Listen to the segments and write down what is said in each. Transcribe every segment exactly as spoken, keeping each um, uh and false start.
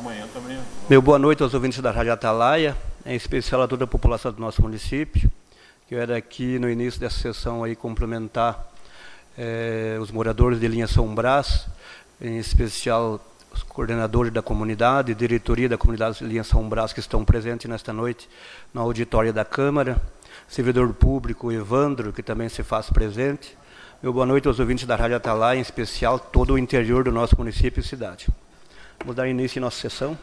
Amanhã também. Meu boa noite aos ouvintes da Rádio Atalaia, em especial a toda a população do nosso município. Quero aqui, no início dessa sessão, aí, cumprimentar eh, os moradores de linha São Brás, em especial os coordenadores da comunidade, diretoria da comunidade de linha São Brás, que estão presentes nesta noite na auditória da Câmara, servidor público Evandro, que também se faz presente. Meu boa noite aos ouvintes da Rádio Atalaia, em especial todo o interior do nosso município e cidade. Vamos dar início à nossa sessão.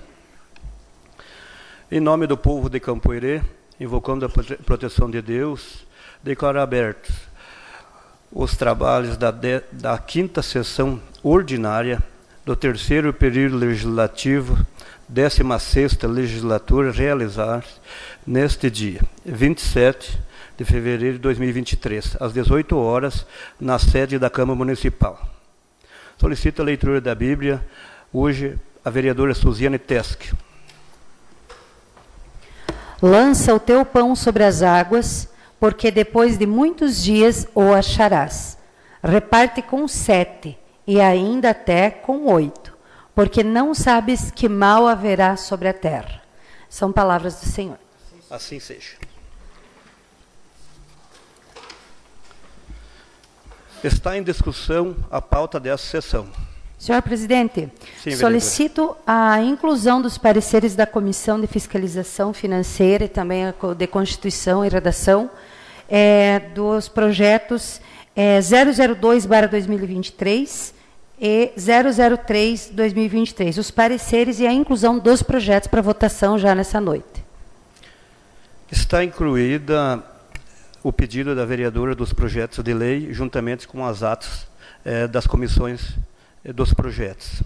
Em nome do povo de Campoerê, invocando a proteção de Deus, declaro abertos os trabalhos da, de, da quinta sessão ordinária do terceiro período legislativo, décima sexta legislatura, realizar neste dia, vinte e sete de fevereiro de dois mil e vinte e três, às dezoito horas, na sede da Câmara Municipal. Solicito a leitura da Bíblia, hoje, a vereadora Suziane Teske. Lança o teu pão sobre as águas, porque depois de muitos dias o acharás. Reparte com sete, e ainda até com oito, porque não sabes que mal haverá sobre a terra. São palavras do Senhor. Assim seja. Está em discussão a pauta dessa sessão. Senhor presidente, Sim, solicito a inclusão dos pareceres da Comissão de Fiscalização Financeira e também a de Constituição e Redação é, dos projetos é, zero zero dois barra dois mil e vinte e três e zero zero três barra dois mil e vinte e três. Os pareceres e a inclusão dos projetos para votação já nessa noite. Está incluída o pedido da vereadora dos projetos de lei, juntamente com as atas eh, das comissões eh, dos projetos.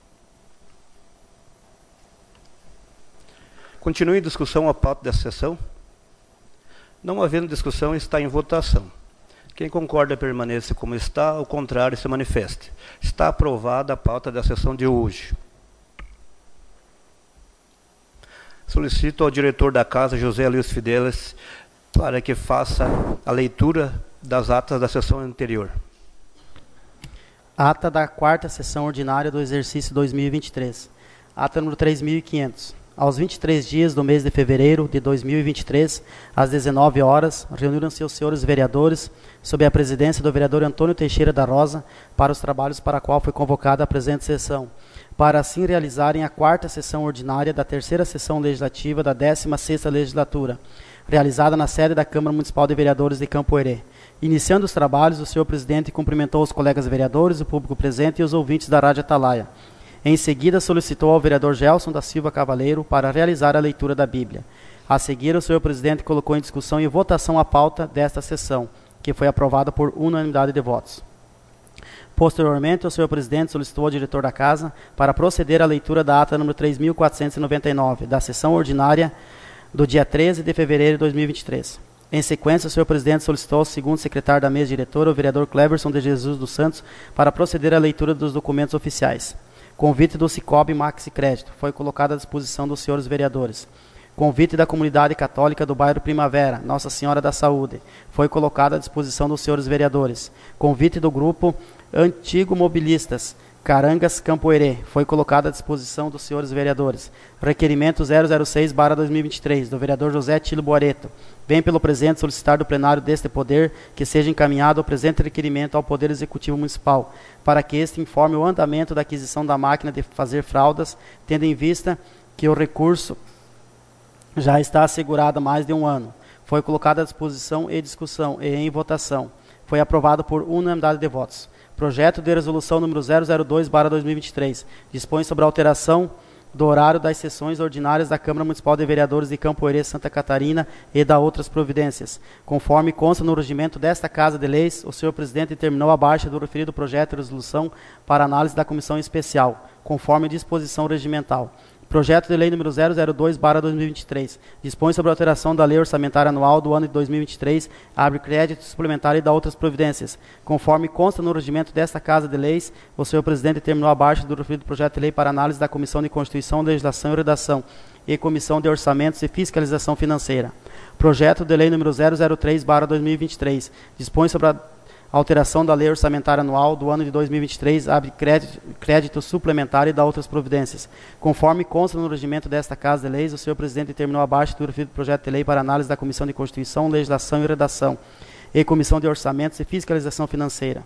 Continue em discussão a pauta dessa sessão. Não havendo discussão, está em votação. Quem concorda permaneça como está, ao contrário se manifeste. Está aprovada a pauta da sessão de hoje. Solicito ao diretor da Casa, José Luiz Fidelis, para que faça a leitura das atas da sessão anterior. Ata da quarta sessão ordinária do exercício dois mil e vinte e três. Ata número três mil e quinhentos. Aos vinte e três dias do mês de fevereiro de dois mil e vinte e três, às dezenove horas, reuniram-se os senhores vereadores, sob a presidência do vereador Antônio Teixeira da Rosa, para os trabalhos para a qual foi convocada a presente sessão, para assim realizarem a quarta sessão ordinária da terceira sessão legislativa da décima sexta legislatura, realizada na sede da Câmara Municipal de Vereadores de Campoerê. Iniciando os trabalhos, o senhor presidente cumprimentou os colegas vereadores, o público presente e os ouvintes da Rádio Atalaia. Em seguida, solicitou ao vereador Gelson da Silva Cavaleiro para realizar a leitura da Bíblia. A seguir, o senhor presidente colocou em discussão e votação a pauta desta sessão, que foi aprovada por unanimidade de votos. Posteriormente, o senhor presidente solicitou ao diretor da Casa para proceder à leitura da ata número três mil quatrocentos e noventa e nove, da sessão ordinária do dia treze de fevereiro de dois mil e vinte e três. Em sequência, o senhor presidente solicitou ao segundo secretário da mesa diretora, o vereador Cleverson de Jesus dos Santos, para proceder à leitura dos documentos oficiais. Convite do Cicobi Maxi Crédito foi colocado à disposição dos senhores vereadores. Convite da comunidade católica do bairro Primavera, Nossa Senhora da Saúde, foi colocado à disposição dos senhores vereadores. Convite do grupo Antigo Mobilistas, Carangas Campoerê, foi colocado à disposição dos senhores vereadores. Requerimento zero zero seis barra dois mil e vinte e três, do vereador José Tilo Boareto. Vem pelo presente solicitar do plenário deste poder que seja encaminhado o presente requerimento ao Poder Executivo Municipal, para que este informe o andamento da aquisição da máquina de fazer fraldas, tendo em vista que o recurso já está assegurado há mais de um ano. Foi colocado à disposição e discussão e em votação. Foi aprovado por unanimidade de votos. Projeto de resolução número zero zero dois barra dois mil e vinte e três dispõe sobre a alteração do horário das sessões ordinárias da Câmara Municipal de Vereadores de Campoerê, Santa Catarina e da outras providências. Conforme consta no regimento desta Casa de Leis, o senhor presidente determinou a baixa do referido projeto de resolução para análise da comissão especial, conforme disposição regimental. Projeto de lei número zero zero dois barra dois mil e vinte e três dispõe sobre a alteração da lei orçamentária anual do ano de dois mil e vinte e três, abre crédito suplementar e dá outras providências. Conforme consta no regimento desta Casa de Leis, o senhor presidente determinou a baixa do referido projeto de lei para análise da Comissão de Constituição, Legislação e Redação e Comissão de Orçamentos e Fiscalização Financeira. Projeto de lei número zero zero três barra dois mil e vinte e três dispõe sobre a alteração da Lei Orçamentária Anual do ano de dois mil e vinte e três, abre crédito, crédito suplementar e dá outras providências. Conforme consta no regimento desta Casa de Leis, o senhor presidente determinou abaixo do referido projeto de lei para análise da Comissão de Constituição, Legislação e Redação e Comissão de Orçamentos e Fiscalização Financeira.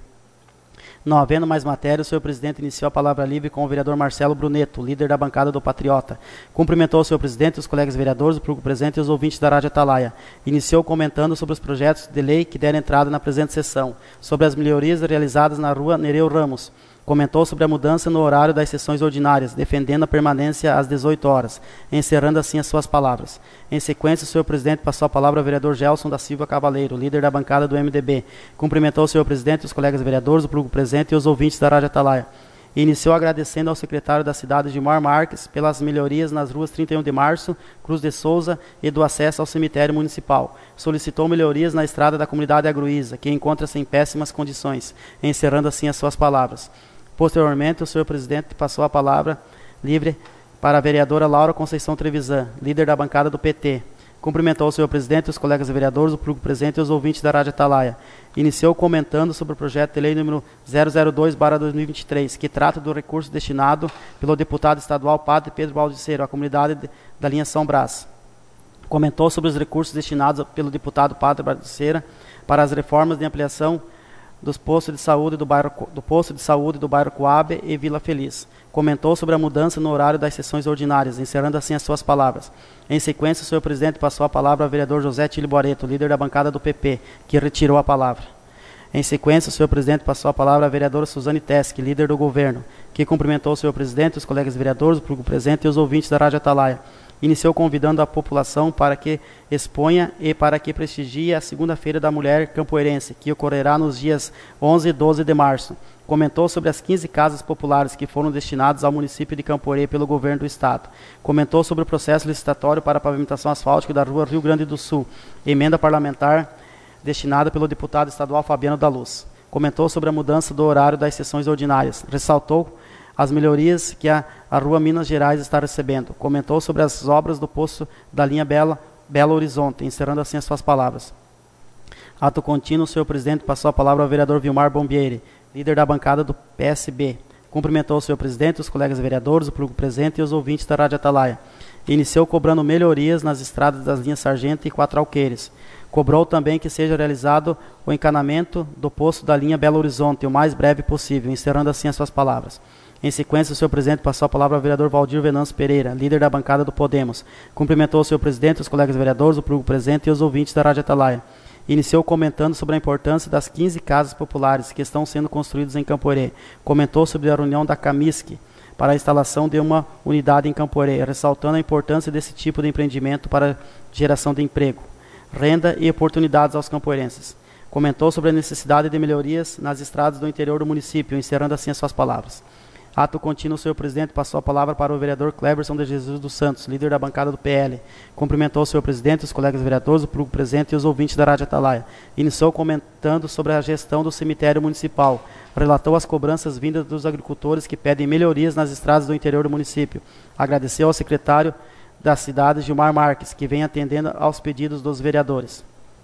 Não havendo mais matéria, o senhor presidente iniciou a palavra livre com o vereador Marcelo Bruneto, líder da bancada do Patriota. Cumprimentou o senhor presidente, os colegas vereadores, o público presente e os ouvintes da Rádio Atalaia. Iniciou comentando sobre os projetos de lei que deram entrada na presente sessão, sobre as melhorias realizadas na rua Nereu Ramos. Comentou sobre a mudança no horário das sessões ordinárias, defendendo a permanência às dezoito horas, encerrando assim as suas palavras. Em sequência, o senhor presidente passou a palavra ao vereador Gelson da Silva Cavaleiro, líder da bancada do M D B. Cumprimentou o senhor presidente, os colegas vereadores, o público presente e os ouvintes da Rádio Atalaia. E iniciou agradecendo ao secretário da cidade, Gilmar Marques, pelas melhorias nas ruas trinta e um de março, Cruz de Souza e do acesso ao cemitério municipal. Solicitou melhorias na estrada da comunidade Agruíza, que encontra-se em péssimas condições, encerrando assim as suas palavras. Posteriormente, o senhor presidente passou a palavra livre para a vereadora Laura Conceição Trevisan, líder da bancada do P T. Cumprimentou o senhor presidente, os colegas vereadores, o público presente e os ouvintes da Rádio Atalaia. Iniciou comentando sobre o projeto de lei número zero zero dois barra dois mil e vinte e três, que trata do recurso destinado pelo deputado estadual Padre Pedro Baldiceiro à comunidade de, da linha São Brás. Comentou sobre os recursos destinados pelo deputado Padre Baldiceiro para as reformas de ampliação dos postos de saúde do bairro do posto de saúde do bairro Coabe e Vila Feliz. Comentou sobre a mudança no horário das sessões ordinárias, encerrando assim as suas palavras. Em sequência, o senhor presidente passou a palavra ao vereador José Tílio Boareto, líder da bancada do P P, que retirou a palavra. Em sequência, o senhor presidente passou a palavra à vereadora Suzane Teske, líder do governo, que cumprimentou o senhor presidente, os colegas vereadores, o público presente e os ouvintes da Rádio Atalaia. Iniciou convidando a população para que exponha e para que prestigie a Segunda-feira da Mulher Campoeirense, que ocorrerá nos dias onze e doze de março. Comentou sobre as quinze casas populares que foram destinadas ao município de Camporê pelo governo do estado. Comentou sobre o processo licitatório para a pavimentação asfáltica da rua Rio Grande do Sul, emenda parlamentar destinada pelo deputado estadual Fabiano da Luz. Comentou sobre a mudança do horário das sessões ordinárias. Ressaltou as melhorias que a, a Rua Minas Gerais está recebendo. Comentou sobre as obras do poço da linha Bela, Belo Horizonte, encerrando assim as suas palavras. Ato contínuo, o senhor presidente passou a palavra ao vereador Vilmar Bombieri, líder da bancada do P S B. Cumprimentou o senhor presidente, os colegas vereadores, o público presente e os ouvintes da Rádio Atalaia. Iniciou cobrando melhorias nas estradas das linhas Sargento e Quatro Alqueires. Cobrou também que seja realizado o encanamento do poço da linha Belo Horizonte o mais breve possível, encerrando assim as suas palavras. Em sequência, o senhor presidente passou a palavra ao vereador Valdir Venâncio Pereira, líder da bancada do Podemos. Cumprimentou o senhor presidente, os colegas vereadores, o público presente e os ouvintes da Rádio Atalaia. Iniciou comentando sobre a importância das quinze casas populares que estão sendo construídas em Camporê. Comentou sobre a reunião da Camisc para a instalação de uma unidade em Camporê, ressaltando a importância desse tipo de empreendimento para a geração de emprego, renda e oportunidades aos campoerenses. Comentou sobre a necessidade de melhorias nas estradas do interior do município, encerrando assim as suas palavras. Ato contínuo, o senhor presidente passou a palavra para o vereador Cleberson de Jesus dos Santos, líder da bancada do P L. Cumprimentou o senhor presidente, os colegas vereadores, o público presente e os ouvintes da Rádio Atalaia. Iniciou comentando sobre a gestão do cemitério municipal. Relatou as cobranças vindas dos agricultores que pedem melhorias nas estradas do interior do município. Agradeceu ao secretário da cidade, Gilmar Marques, que vem atendendo aos pedidos dos vereadores.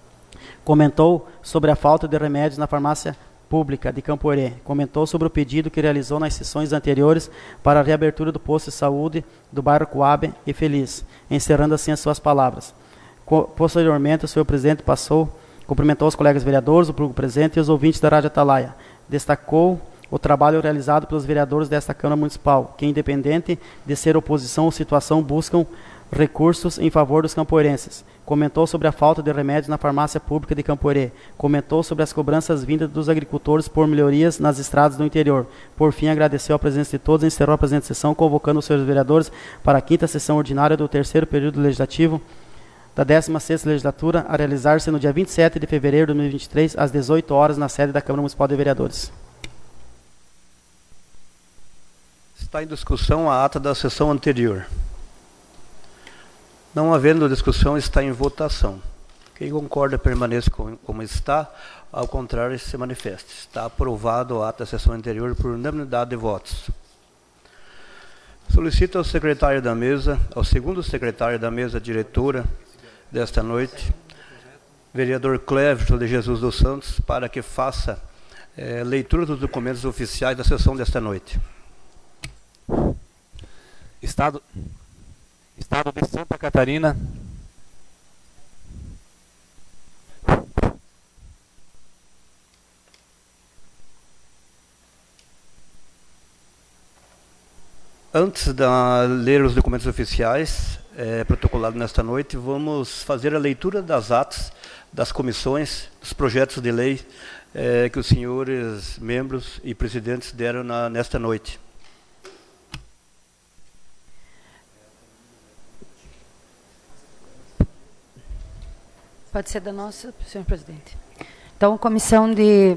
Comentou sobre a falta de remédios na farmácia pública de Camporê. Comentou sobre o pedido que realizou nas sessões anteriores para a reabertura do posto de saúde do bairro Coabe e Feliz, encerrando assim as suas palavras. Co- posteriormente, o senhor presidente passou, cumprimentou os colegas vereadores, o público presente e os ouvintes da Rádio Atalaia. Destacou o trabalho realizado pelos vereadores desta Câmara Municipal, que, independente de ser oposição ou situação, buscam recursos em favor dos campoerenses. Comentou sobre a falta de remédios na farmácia pública de Camporê. Comentou sobre as cobranças vindas dos agricultores por melhorias nas estradas do interior. Por fim, agradeceu a presença de todos e encerrou a presente sessão, convocando os seus vereadores para a quinta sessão ordinária do terceiro período legislativo da décima sexta legislatura, a realizar-se no dia vinte e sete de fevereiro de dois mil e vinte e três, às dezoito horas, na sede da Câmara Municipal de Vereadores. Está em discussão a ata da sessão anterior. Não havendo discussão, está em votação. Quem concorda permaneça como está, ao contrário, se manifeste. Está aprovado a ata da sessão anterior por unanimidade de votos. Solicito ao secretário da mesa, ao segundo secretário da mesa diretora desta noite, vereador Cleverson de Jesus dos Santos, para que faça É, leitura dos documentos oficiais da sessão desta noite. Estado, Estado de Santa Catarina. Antes de ler os documentos oficiais é, protocolados nesta noite, vamos fazer a leitura das atas das comissões, dos projetos de lei é, que os senhores membros e presidentes deram na, nesta noite. Pode ser da nossa, senhor presidente. Então, comissão de,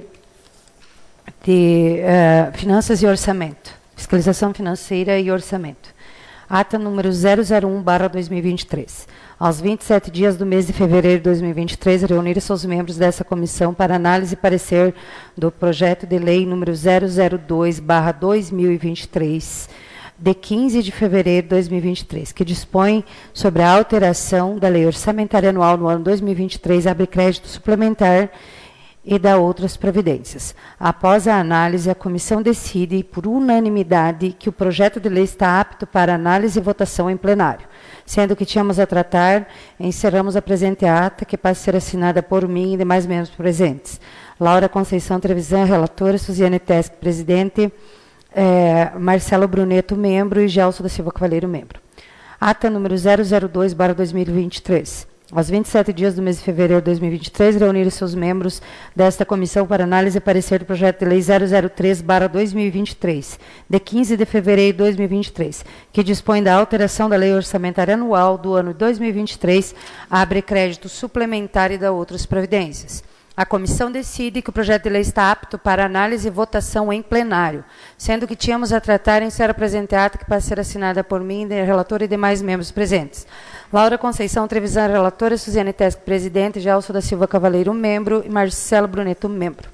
de uh, Finanças e Orçamento, Fiscalização Financeira e Orçamento. Ata número zero zero um barra dois mil e vinte e três. Aos vinte e sete dias do mês de fevereiro de dois mil e vinte e três, reunir-se os membros dessa comissão para análise e parecer do projeto de lei número zero zero dois barra dois mil e vinte e três, de quinze de fevereiro de dois mil e vinte e três, que dispõe sobre a alteração da lei orçamentária anual no ano dois mil e vinte e três, abre crédito suplementar e dá outras providências. Após a análise, a comissão decide, por unanimidade, que o projeto de lei está apto para análise e votação em plenário. Sendo que tínhamos a tratar, encerramos a presente ata, que passa a ser assinada por mim e demais membros presentes. Laura Conceição Trevisan, relatora, Suziane Teschi, presidente, eh, Marcelo Bruneto, membro, e Gelson da Silva Cavaleiro, membro. Ata número zero zero dois barra dois mil e vinte e três. Aos vinte e sete dias do mês de fevereiro de dois mil e vinte e três, reunir-se os membros desta comissão para análise e parecer do projeto de lei zero zero três barra dois mil e vinte e três, de quinze de fevereiro de dois mil e vinte e três, que dispõe da alteração da lei orçamentária anual do ano dois mil e vinte e três, abre crédito suplementar e dá outras providências. A comissão decide que o projeto de lei está apto para análise e votação em plenário, sendo que tínhamos a tratar em ser apresentada que passa a ser assinada por mim, relator e demais membros presentes. Laura Conceição Trevisan, relatora, Suziane Teschi, presidente, Gelson da Silva Cavaleiro, membro, e Marcelo Bruneto, membro.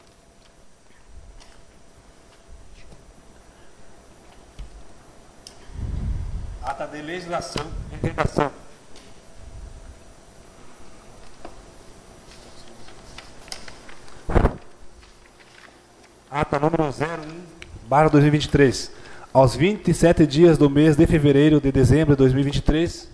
Ata de legislação e redação. Ata número zero um barra dois mil e vinte e três. Aos vinte e sete dias do mês de fevereiro de dezembro de dois mil e vinte e três,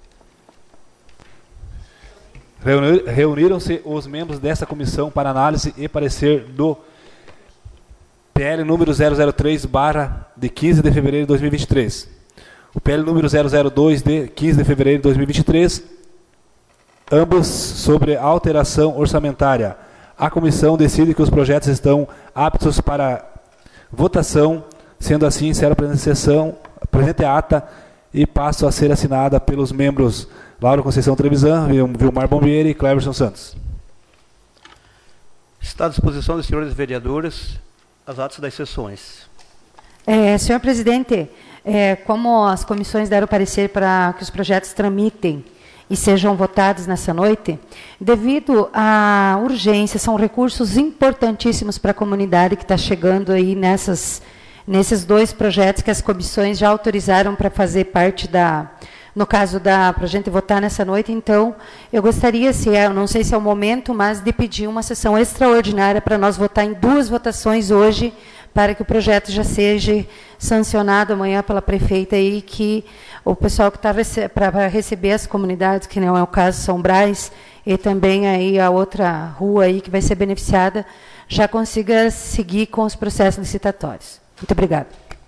reunir, reuniram-se os membros dessa comissão para análise e parecer do P L número zero zero três barra de quinze de fevereiro de dois mil e vinte e três. O P L número zero zero dois de quinze de fevereiro de dois mil e vinte e três, ambos sobre alteração orçamentária. A comissão decide que os projetos estão aptos para votação, sendo assim, encerro a presente sessão, presente ata e passo a ser assinada pelos membros Laura Conceição Trevisan, Vilmar Bombieri e Cleverson Santos. Está à disposição dos senhores vereadores as atas das sessões. É, senhor presidente, é, como as comissões deram parecer para que os projetos tramitem e sejam votados nessa noite, devido à urgência, são recursos importantíssimos para a comunidade que está chegando aí nessas, nesses dois projetos que as comissões já autorizaram para fazer parte da, no caso da, para a gente votar nessa noite. Então, eu gostaria, se é, eu não sei se é o momento, mas de pedir uma sessão extraordinária para nós votar em duas votações hoje, para que o projeto já seja sancionado amanhã pela prefeita e que o pessoal que está rece para receber as comunidades, que não é o caso São Brás, e também aí a outra rua aí que vai ser beneficiada, já consiga seguir com os processos licitatórios. Muito obrigada.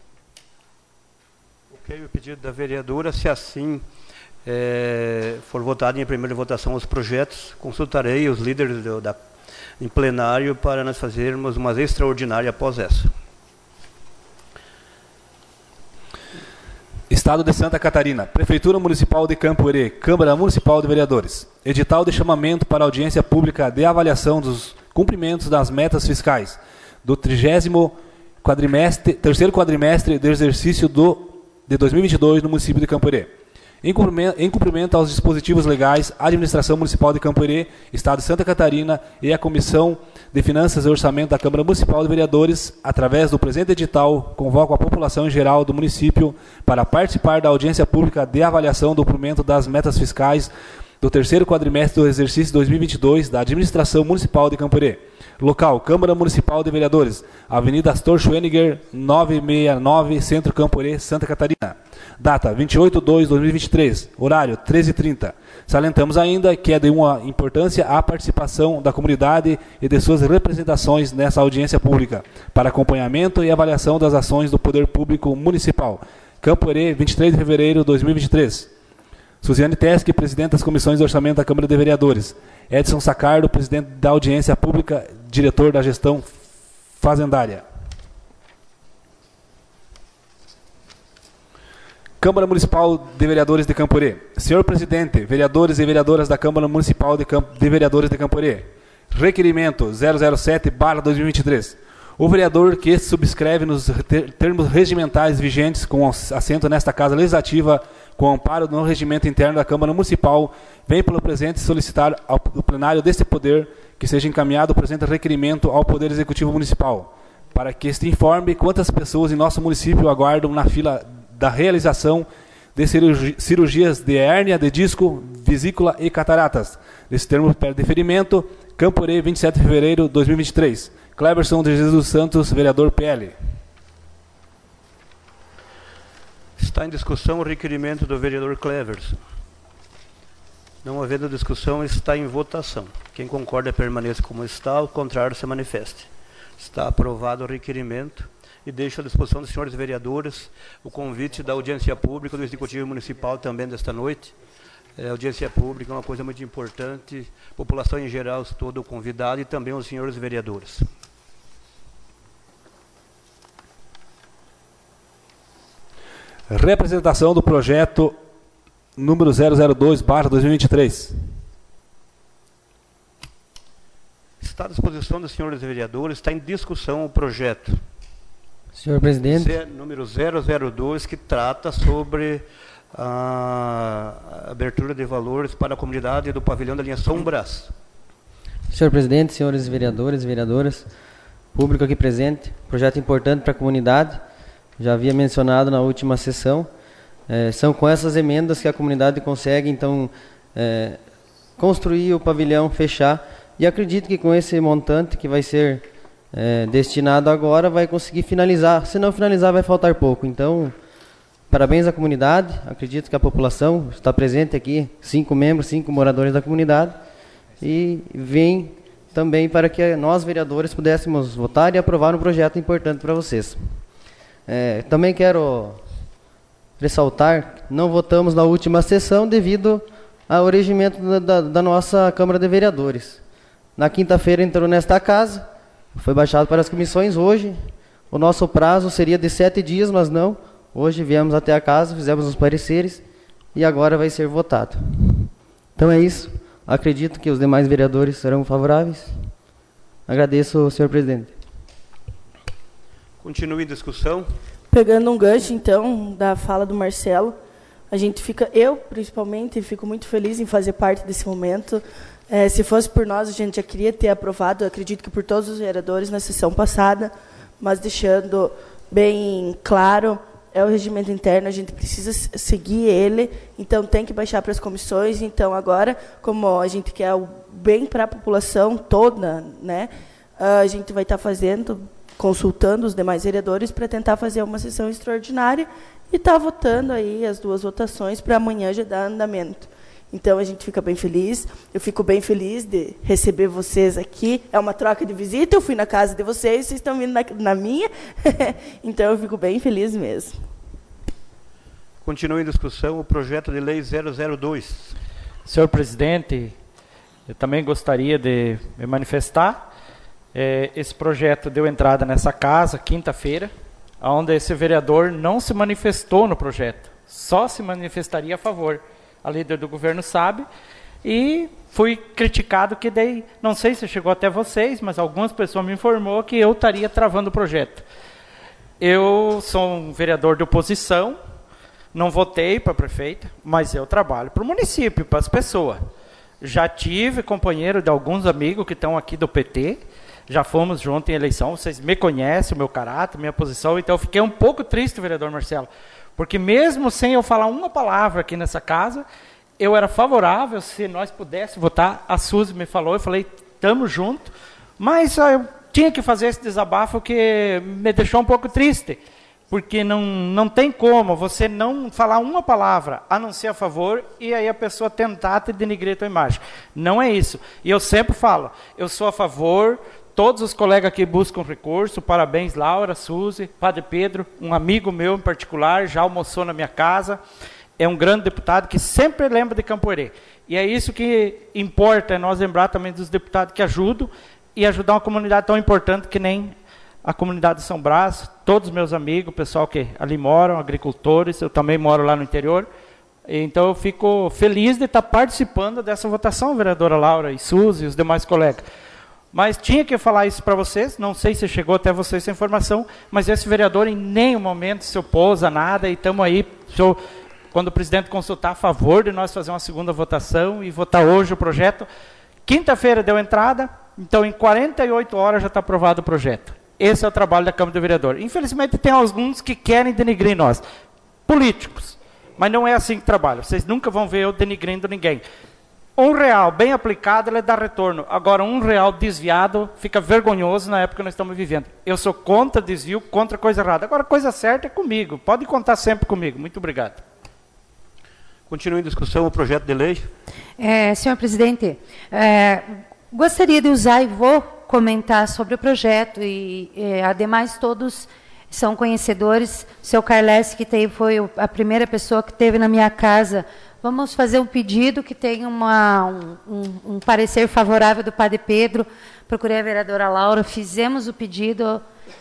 Ok, o pedido da vereadora, se assim é, for votado em primeira votação os projetos, consultarei os líderes do, da em plenário para nós fazermos uma extraordinária após essa. Estado de Santa Catarina, Prefeitura Municipal de Campo Herê, Câmara Municipal de Vereadores. Edital de chamamento para audiência pública de avaliação dos cumprimentos das metas fiscais do trigésimo quadrimestre, terceiro quadrimestre do exercício do, de dois mil e vinte e dois no município de Campo Herê. Em cumprimento, em cumprimento aos dispositivos legais, a Administração Municipal de Campo Herê, Estado de Santa Catarina e a Comissão de Finanças e Orçamento da Câmara Municipal de Vereadores, através do presente edital, convocam a população em geral do município para participar da audiência pública de avaliação do cumprimento das metas fiscais do terceiro quadrimestre do exercício dois mil e vinte e dois da Administração Municipal de Camporê. Local, Câmara Municipal de Vereadores, Avenida Astor Schweniger, novecentos e sessenta e nove, Centro Camporê, Santa Catarina. Data, vinte e oito de dois de dois mil e vinte e três, horário, treze e trinta. Salientamos ainda que é de uma importância a participação da comunidade e de suas representações nessa audiência pública, para acompanhamento e avaliação das ações do Poder Público Municipal. Camporê, vinte e três de fevereiro de dois mil e vinte e três. Suziane Teske, presidente das comissões de orçamento da Câmara de Vereadores. Edson Sacardo, presidente da audiência pública, diretor da gestão fazendária. Câmara Municipal de Vereadores de Camporê. Senhor presidente, vereadores e vereadoras da Câmara Municipal de, Camp de Vereadores de Camporê. Requerimento zero zero sete barra dois mil e vinte e três. O vereador que subscreve nos termos regimentais vigentes com assento nesta Casa Legislativa, com amparo no regimento interno da Câmara Municipal, vem pelo presente solicitar ao plenário deste poder que seja encaminhado o presente requerimento ao Poder Executivo Municipal, para que este informe quantas pessoas em nosso município aguardam na fila da realização de cirurgi cirurgias de hérnia de disco, vesícula e cataratas. Nesse termo de deferimento, Camporê, vinte e sete de fevereiro de dois mil e vinte e três. Cleberson de Jesus Santos, vereador P L. Está em discussão o requerimento do vereador Cleverson. Não havendo discussão, está em votação. Quem concorda permaneça como está, o contrário se manifeste. Está aprovado o requerimento e deixo à disposição dos senhores vereadores o convite da audiência pública do Executivo Municipal também desta noite. A audiência pública é uma coisa muito importante, a população em geral, todo convidado e também os senhores vereadores. Representação do projeto número zero zero dois barra dois mil e vinte e três. Está à disposição dos senhores vereadores, está em discussão o projeto. Senhor presidente. Zé, número zero zero dois, que trata sobre a abertura de valores para a comunidade do pavilhão da linha São Brás. Senhor presidente, senhores vereadores e vereadoras, público aqui presente, projeto importante para a comunidade, já havia mencionado na última sessão, é, são com essas emendas que a comunidade consegue, então, é, construir o pavilhão, fechar, e acredito que com esse montante que vai ser é, destinado agora, vai conseguir finalizar, se não finalizar vai faltar pouco, então, parabéns à comunidade, acredito que a população está presente aqui, cinco membros, cinco moradores da comunidade, e vem também para que nós, vereadores, pudéssemos votar e aprovar um projeto importante para vocês. É, também quero ressaltar, não votamos na última sessão devido ao regimento da, da, da nossa Câmara de Vereadores. Na quinta-feira entrou nesta casa, foi baixado para as comissões. Hoje, o nosso prazo seria de sete dias, mas não. Hoje viemos até a casa, fizemos os pareceres e agora vai ser votado. Então é isso. Acredito que os demais vereadores serão favoráveis. Agradeço, senhor presidente. Continue em discussão. Pegando um gancho, então, da fala do Marcelo, a gente fica, eu, principalmente, fico muito feliz em fazer parte desse momento. É, se fosse por nós, a gente já queria ter aprovado, acredito que por todos os vereadores na sessão passada, mas deixando bem claro, é o regimento interno, a gente precisa seguir ele, então tem que baixar para as comissões. Então, agora, como a gente quer o bem para a população toda, né, a gente vai estar fazendo, consultando os demais vereadores para tentar fazer uma sessão extraordinária e estar votando aí as duas votações para amanhã já dar andamento. Então, a gente fica bem feliz. Eu fico bem feliz de receber vocês aqui. É uma troca de visita. Eu fui na casa de vocês, vocês estão vindo na, na minha. Então, eu fico bem feliz mesmo. Continua em discussão o projeto de lei zero zero dois. Senhor presidente, eu também gostaria de me manifestar. É, esse projeto deu entrada nessa casa, quinta-feira, onde esse vereador não se manifestou no projeto. Só se manifestaria a favor. A líder do governo sabe, e fui criticado que daí, não sei se chegou até vocês, mas algumas pessoas me informou que eu estaria travando o projeto. Eu sou um vereador de oposição, não votei para prefeita, mas eu trabalho para o município, para as pessoas. Já tive companheiro de alguns amigos que estão aqui do P T, já fomos juntos em eleição, vocês me conhecem, o meu caráter, minha posição, então eu fiquei um pouco triste, vereador Marcelo, porque mesmo sem eu falar uma palavra aqui nessa casa, eu era favorável, se nós pudéssemos votar. A Suzy me falou, eu falei, estamos juntos, mas ah, eu tinha que fazer esse desabafo que me deixou um pouco triste, porque não, não tem como você não falar uma palavra, a não ser a favor, e aí a pessoa tentar te denigrir a tua imagem. Não é isso. E eu sempre falo, eu sou a favor, todos os colegas aqui buscam recurso, parabéns Laura, Suzy, Padre Pedro, um amigo meu em particular, já almoçou na minha casa, é um grande deputado que sempre lembra de Campoerê. E é isso que importa, é nós lembrar também dos deputados que ajudam, e ajudar uma comunidade tão importante que nem a comunidade de São Brás, todos os meus amigos, o pessoal que ali moram, agricultores, eu também moro lá no interior. Então eu fico feliz de estar participando dessa votação, vereadora Laura e Suzy e os demais colegas. Mas tinha que falar isso para vocês, não sei se chegou até vocês essa informação, mas esse vereador em nenhum momento se opôs a nada, e estamos aí, eu, quando o presidente consultar, a favor de nós fazer uma segunda votação e votar hoje o projeto. Quinta-feira deu entrada, então em quarenta e oito horas já está aprovado o projeto. Esse é o trabalho da Câmara de Vereadores. Infelizmente tem alguns que querem denigrir nós, políticos, mas não é assim que trabalha. Vocês nunca vão ver eu denigrindo ninguém. Um real bem aplicado, ele dá retorno. Agora, um real desviado fica vergonhoso na época que nós estamos vivendo. Eu sou contra desvio, contra coisa errada. Agora, coisa certa é comigo. Pode contar sempre comigo. Muito obrigado. Continua em discussão o projeto de lei. É, senhor presidente, é, gostaria de usar e vou comentar sobre o projeto, e, e ademais todos são conhecedores. O seu Carles, que teve, foi a primeira pessoa que teve na minha casa. Vamos fazer um pedido que tenha uma, um, um, um parecer favorável do Padre Pedro. Procurei a vereadora Laura, fizemos o pedido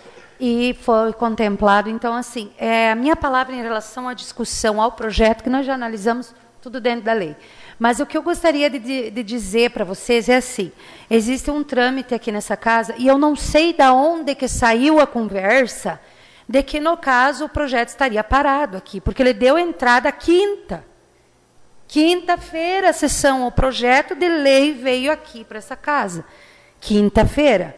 e foi contemplado. Então, assim, é a minha palavra em relação à discussão, ao projeto, que nós já analisamos tudo dentro da lei. Mas o que eu gostaria de, de, de dizer para vocês é assim, existe um trâmite aqui nessa casa, e eu não sei de onde que saiu a conversa de que, no caso, o projeto estaria parado aqui, porque ele deu entrada quinta. Quinta-feira, a sessão, o projeto de lei veio aqui para essa casa. Quinta-feira.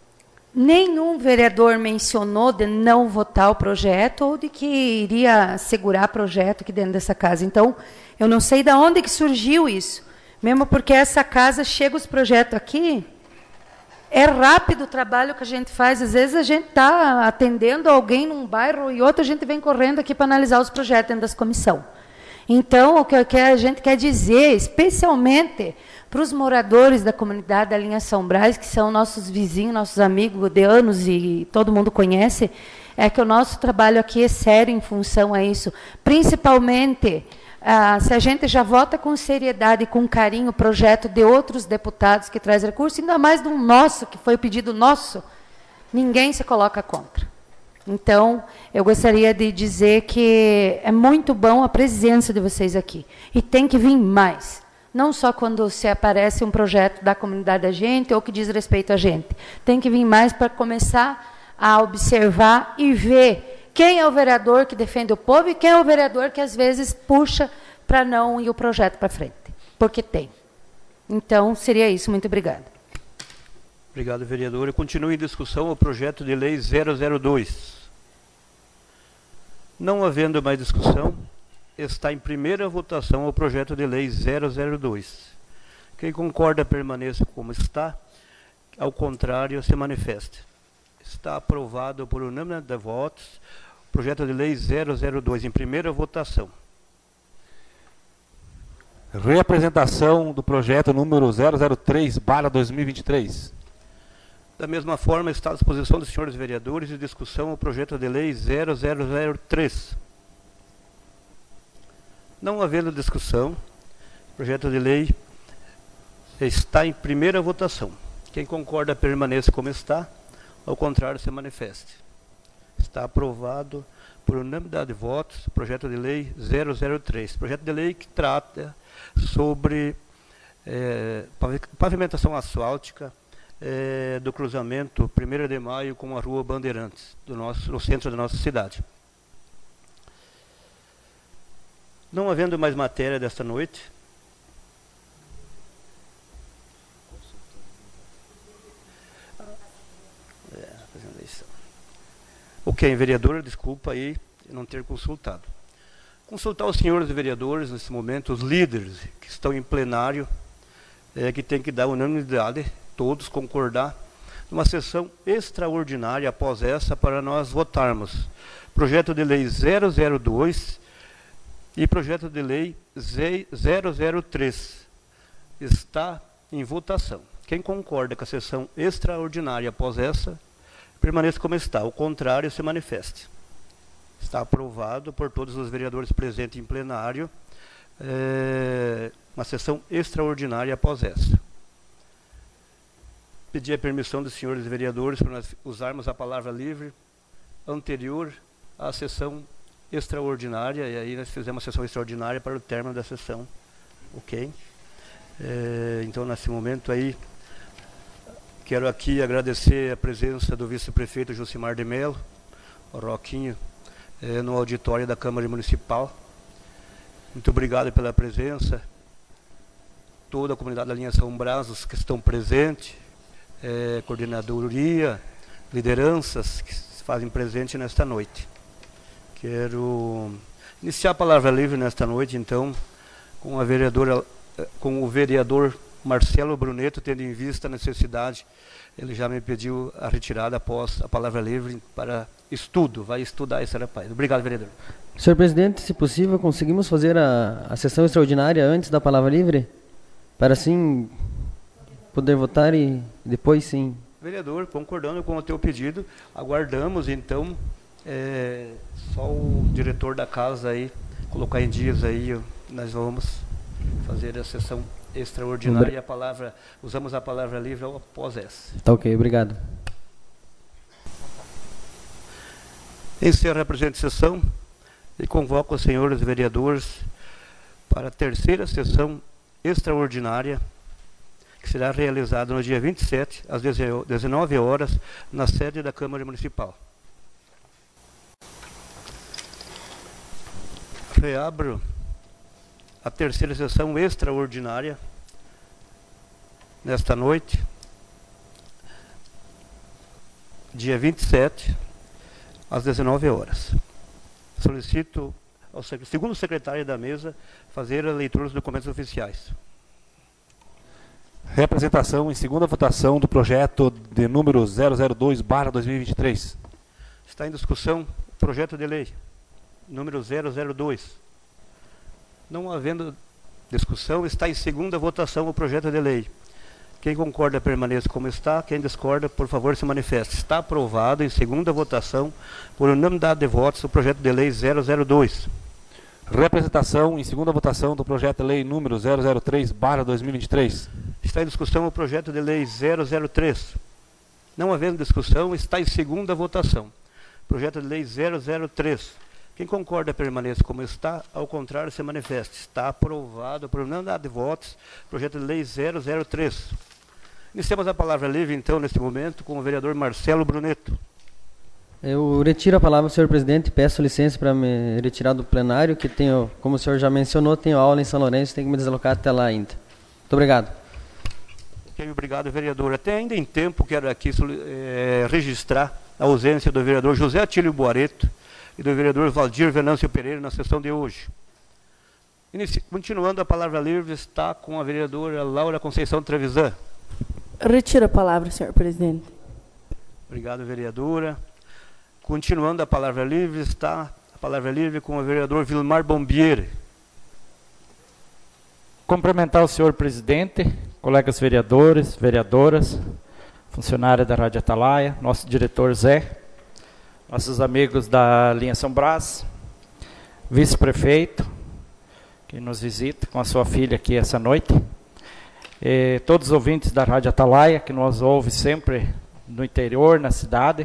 Nenhum vereador mencionou de não votar o projeto ou de que iria segurar projeto aqui dentro dessa casa. Então, eu não sei de onde que surgiu isso. Mesmo porque essa casa chega os projetos aqui, é rápido o trabalho que a gente faz. Às vezes a gente está atendendo alguém num bairro e outro a gente vem correndo aqui para analisar os projetos dentro das comissões. Então, o que a gente quer dizer, especialmente para os moradores da comunidade da linha São Brás, que são nossos vizinhos, nossos amigos de anos e todo mundo conhece, é que o nosso trabalho aqui é sério em função a isso. Principalmente, ah, se a gente já vota com seriedade e com carinho o projeto de outros deputados que traz recurso, ainda mais do nosso, que foi o pedido nosso, ninguém se coloca contra. Então, eu gostaria de dizer que é muito bom a presença de vocês aqui. E tem que vir mais. Não só quando se aparece um projeto da comunidade da gente ou que diz respeito a gente. Tem que vir mais para começar a observar e ver quem é o vereador que defende o povo e quem é o vereador que, às vezes, puxa para não ir o projeto para frente. Porque tem. Então, seria isso. Muito obrigada. Obrigado, vereadora. Continua em discussão o projeto de lei zero zero dois. Não havendo mais discussão, está em primeira votação o projeto de lei zero zero dois. Quem concorda permaneça como está, ao contrário, se manifeste. Está aprovado por unanimidade de votos o projeto de lei zero zero dois em primeira votação. Reapresentação do projeto número zero zero três barra dois mil e vinte e três. Da mesma forma, está à disposição dos senhores vereadores de discussão o projeto de lei zero zero zero três. Não havendo discussão, o projeto de lei está em primeira votação. Quem concorda permaneça como está, ao contrário se manifeste. Está aprovado por unanimidade de votos o projeto de lei zero zero três. Projeto de lei que trata sobre é, pavimentação asfáltica, É, do cruzamento primeiro de maio com a Rua Bandeirantes, do nosso, no centro da nossa cidade. Não havendo mais matéria desta noite, é, ok, vereadora, desculpa aí não ter consultado. consultar os senhores vereadores, nesse momento, os líderes que estão em plenário, é, que tem que dar unanimidade, todos concordar, numa sessão extraordinária após essa, para nós votarmos projeto de lei zero zero dois e projeto de lei zero zero três. Está em votação. Quem concorda com a sessão extraordinária após essa, permaneça como está. O contrário, se manifeste. Está aprovado por todos os vereadores presentes em plenário, é, uma sessão extraordinária após essa. Pedir a permissão dos senhores vereadores para nós usarmos a palavra livre anterior à sessão extraordinária, e aí nós fizemos a sessão extraordinária para o término da sessão. Ok? É, então, nesse momento aí, quero aqui agradecer a presença do vice-prefeito Josimar de Mello, o Roquinho, é, no auditório da Câmara Municipal. Muito obrigado pela presença. Toda a comunidade da linha São Brás, os que estão presentes, é, coordenadoria, lideranças que se fazem presente nesta noite. Quero iniciar a palavra livre nesta noite, então, com a vereadora, com o vereador Marcelo Bruneto, tendo em vista a necessidade, ele já me pediu a retirada após a palavra livre para estudo, vai estudar esse rapaz. Obrigado, vereador. Senhor presidente, se possível, conseguimos fazer a, a sessão extraordinária antes da palavra livre? Para assim poder votar e depois sim. Vereador, concordando com o teu pedido, aguardamos então, é, só o diretor da casa aí, colocar em dias aí, nós vamos fazer a sessão extraordinária e a palavra, usamos a palavra livre após essa. Tá ok, obrigado. Encerra a presente sessão e convoco os senhores vereadores para a terceira sessão extraordinária, que será realizada no dia vinte e sete, às dezenove horas, na sede da Câmara Municipal. Reabro a terceira sessão extraordinária nesta noite, dia vinte e sete, às dezenove horas. Solicito ao segundo secretário da mesa fazer a leitura dos documentos oficiais. Representação em segunda votação do projeto de número zero zero dois barra dois mil e vinte e três. Está em discussão o projeto de lei número zero zero dois. Não havendo discussão, está em segunda votação o projeto de lei. Quem concorda, permaneça como está. Quem discorda, por favor, se manifeste. Está aprovado em segunda votação, por unanimidade de votos, o projeto de lei zero zero dois. Representação em segunda votação do projeto de lei número zero zero três barra dois mil e vinte e três. Está em discussão o projeto de lei zero zero três. Não havendo discussão, está em segunda votação. Projeto de lei zero zero três. Quem concorda, permaneça como está. Ao contrário, se manifeste. Está aprovado por unanimidade de votos, projeto de lei zero zero três. Iniciamos a palavra livre, então, neste momento, com o vereador Marcelo Bruneto. Eu retiro a palavra, senhor presidente, e peço licença para me retirar do plenário, que tenho, como o senhor já mencionou, tenho aula em São Lourenço, tenho que me deslocar até lá ainda. Muito obrigado. Ok, obrigado, vereador. Até ainda em tempo, quero aqui é, registrar a ausência do vereador José Atílio Boareto e do vereador Valdir Venâncio Pereira na sessão de hoje. Inici... Continuando, a palavra livre está com a vereadora Laura Conceição Trevisan. Retiro a palavra, senhor presidente. Obrigado, vereadora. Continuando, a palavra livre está a palavra livre com o vereador Vilmar Bombieri. Cumprimentar o senhor presidente, colegas vereadores, vereadoras, funcionária da Rádio Atalaia, nosso diretor Zé, nossos amigos da linha São Brás, vice-prefeito, que nos visita com a sua filha aqui essa noite, e todos os ouvintes da Rádio Atalaia, que nos ouvem sempre no interior, na cidade.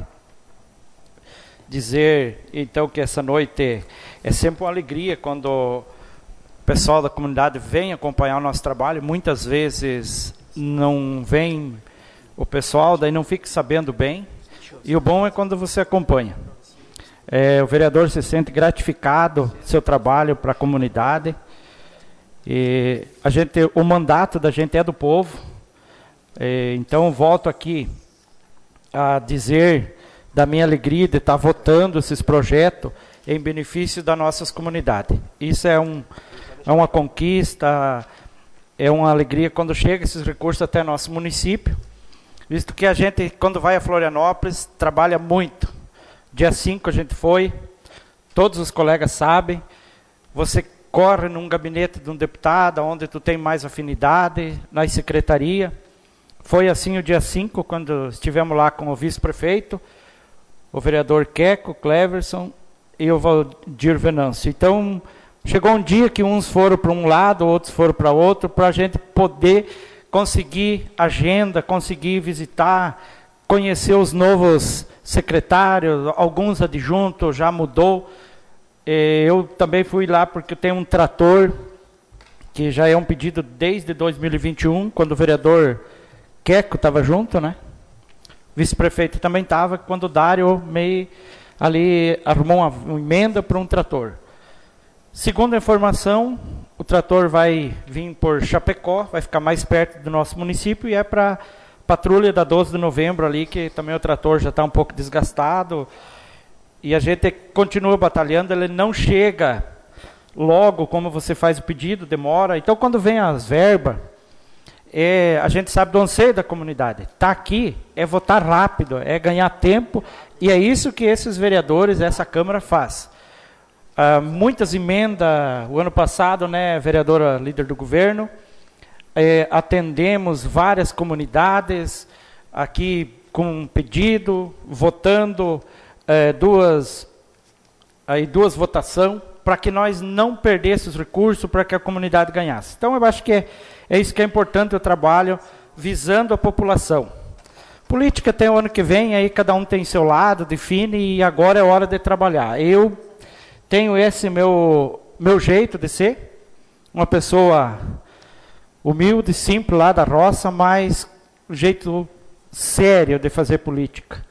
Dizer, então, que essa noite é sempre uma alegria quando o pessoal da comunidade vem acompanhar o nosso trabalho. Muitas vezes não vem o pessoal, daí não fica sabendo bem. E o bom é quando você acompanha. É, o vereador se sente gratificado seu trabalho para a comunidade. E a gente, o mandato da gente é do povo. É, então, volto aqui a dizer da minha alegria de estar votando esses projetos em benefício das nossas comunidades. Isso é, um, é uma conquista, é uma alegria quando chega esses recursos até nosso município, visto que a gente, quando vai a Florianópolis, trabalha muito. Dia cinco a gente foi, todos os colegas sabem, você corre num gabinete de um deputado, onde tu tem mais afinidade, na secretaria. Foi assim o dia cinco, quando estivemos lá com o vice-prefeito, o vereador Queco, Cleverson e o Valdir Venâncio. Então, chegou um dia que uns foram para um lado, outros foram para outro, para a gente poder conseguir agenda, conseguir visitar, conhecer os novos secretários, alguns adjuntos, já mudou. Eu também fui lá porque tem um trator, que já é um pedido desde dois mil e vinte e um, quando o vereador Queco estava junto, né? O vice-prefeito também estava, quando o Dário meio ali arrumou uma, uma emenda para um trator. Segundo a informação, o trator vai vir por Chapecó, vai ficar mais perto do nosso município, e é para patrulha da doze de novembro ali, que também o trator já está um pouco desgastado, e a gente continua batalhando, ele não chega logo como você faz o pedido, demora. Então, quando vem as verbas, é, a gente sabe do anseio da comunidade. Está aqui, é votar rápido, é ganhar tempo, e é isso que esses vereadores, essa Câmara faz. Ah, muitas emendas, o ano passado, né, vereadora líder do governo, é, atendemos várias comunidades, aqui com um pedido, votando, é, duas, aí, duas votações, para que nós não perdêssemos recursos, para que a comunidade ganhasse. Então, eu acho que é, é isso que é importante o trabalho, visando a população. Política tem o ano que vem, aí cada um tem seu lado, define, e agora é hora de trabalhar. Eu tenho esse meu, meu jeito de ser, uma pessoa humilde, simples, lá da roça, mas um jeito sério de fazer política.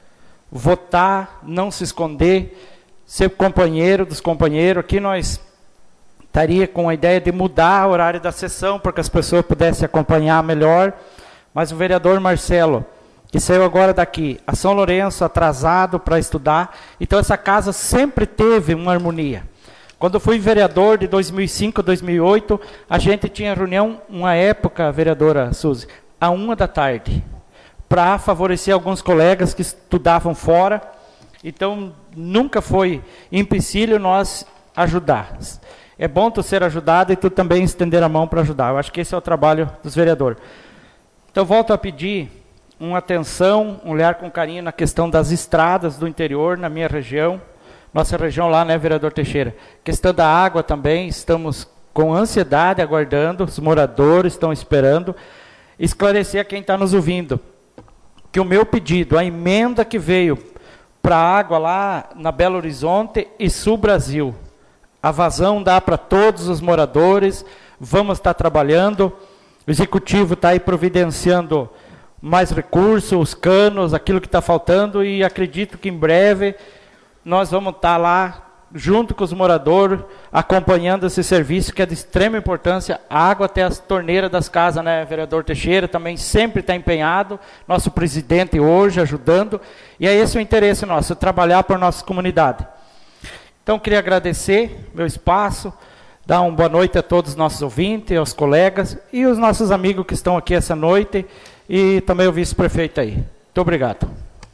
Votar, não se esconder, ser companheiro dos companheiros. Aqui nós estaria com a ideia de mudar o horário da sessão, para que as pessoas pudessem acompanhar melhor, mas o vereador Marcelo, que saiu agora daqui, a São Lourenço, atrasado para estudar, então essa casa sempre teve uma harmonia. Quando eu fui vereador de dois mil e cinco a dois mil e oito, a gente tinha reunião, uma época, vereadora Suzy, à uma da tarde, para favorecer alguns colegas que estudavam fora. Então, nunca foi empecilho nós ajudar. É bom tu ser ajudado e tu também estender a mão para ajudar. Eu acho que esse é o trabalho dos vereadores. Então, volto a pedir uma atenção, um olhar com carinho na questão das estradas do interior, na minha região. Nossa região lá, né, vereador Teixeira? Questão da água também, estamos com ansiedade aguardando, os moradores estão esperando. Esclarecer a quem está nos ouvindo que o meu pedido, a emenda que veio para a água lá na Belo Horizonte e Sul Brasil, a vazão dá para todos os moradores, vamos estar trabalhando, o executivo está aí providenciando mais recursos, os canos, aquilo que está faltando, e acredito que em breve nós vamos estar lá junto com os moradores, acompanhando esse serviço que é de extrema importância. A água até as torneiras das casas, né, vereador Teixeira, também sempre está empenhado, nosso presidente hoje ajudando, e é esse o interesse nosso, trabalhar por nossa comunidade. Então, queria agradecer meu espaço, dar uma boa noite a todos os nossos ouvintes, aos colegas, e os nossos amigos que estão aqui essa noite, e também o vice-prefeito aí. Muito obrigado.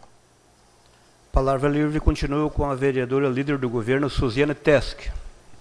Palavra livre, continuo com a vereadora líder do governo, Suziane Teske.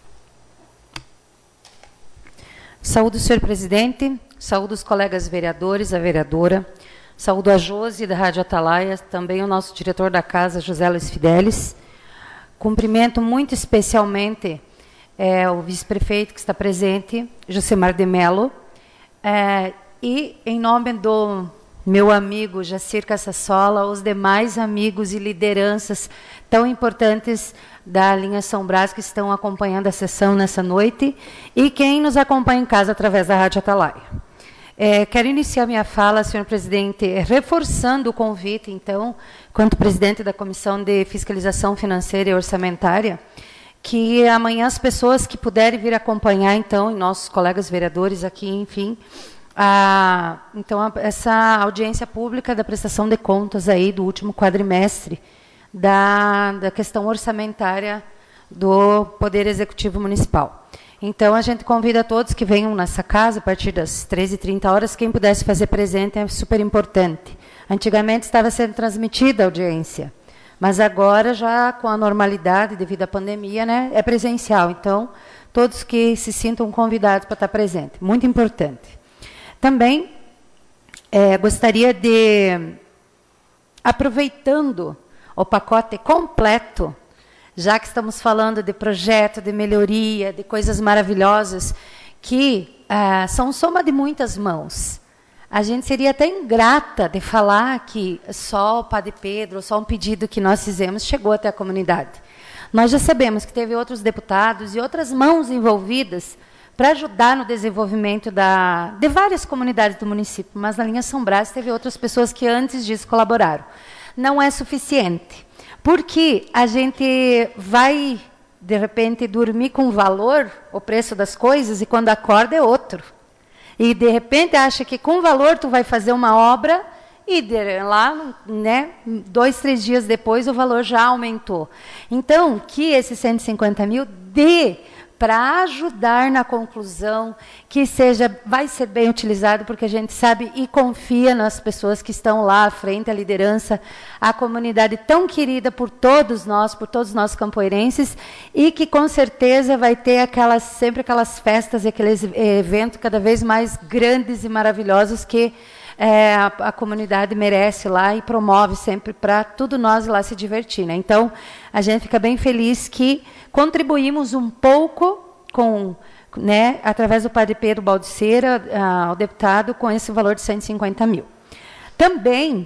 Saúdo o senhor presidente, saúdo os colegas vereadores, a vereadora, saúdo a Josi da Rádio Atalaia, também o nosso diretor da casa, José Luiz Fidelis. Cumprimento muito especialmente é, o vice-prefeito que está presente, Josemar de Mello, é, e em nome do meu amigo Jacir Cassassola, os demais amigos e lideranças tão importantes da linha São Brás que estão acompanhando a sessão nessa noite, e quem nos acompanha em casa através da Rádio Atalaia. É, quero iniciar minha fala, senhor presidente, reforçando o convite, então, quanto presidente da Comissão de Fiscalização Financeira e Orçamentária, que amanhã as pessoas que puderem vir acompanhar, então, e nossos colegas vereadores aqui, enfim, a, então, a, essa audiência pública da prestação de contas aí do último quadrimestre da, da questão orçamentária do Poder Executivo Municipal. Então, a gente convida todos que venham nessa casa a partir das treze e trinta horas. Quem pudesse fazer presente é super importante. Antigamente estava sendo transmitida a audiência, mas agora, já com a normalidade devido à pandemia, né, é presencial. Então, todos que se sintam convidados para estar presente. Muito importante. Também é, gostaria de, aproveitando o pacote completo, já que estamos falando de projeto, de melhoria, de coisas maravilhosas, que ah, são soma de muitas mãos. A gente seria até ingrata de falar que só o Padre Pedro, só um pedido que nós fizemos, chegou até a comunidade. Nós já sabemos que teve outros deputados e outras mãos envolvidas para ajudar no desenvolvimento da, de várias comunidades do município, mas na linha São Brás teve outras pessoas que antes disso colaboraram. Não é suficiente, porque a gente vai, de repente, dormir com valor, o preço das coisas, e quando acorda é outro. E, de repente, acha que com valor tu vai fazer uma obra e de, lá, né, dois, três dias depois, o valor já aumentou. Então, que esses cento e cinquenta mil dê para ajudar na conclusão, que seja, vai ser bem utilizado, porque a gente sabe e confia nas pessoas que estão lá à frente, a liderança, a comunidade tão querida por todos nós, por todos nós campoeirenses, e que com certeza vai ter aquelas, sempre aquelas festas e aqueles eventos cada vez mais grandes e maravilhosos que é, a, a comunidade merece lá e promove sempre para tudo nós lá se divertir, né? Então, a gente fica bem feliz que contribuímos um pouco com, né, através do Padre Pedro Baldiceira, uh, o deputado, com esse valor de cento e cinquenta mil. Também,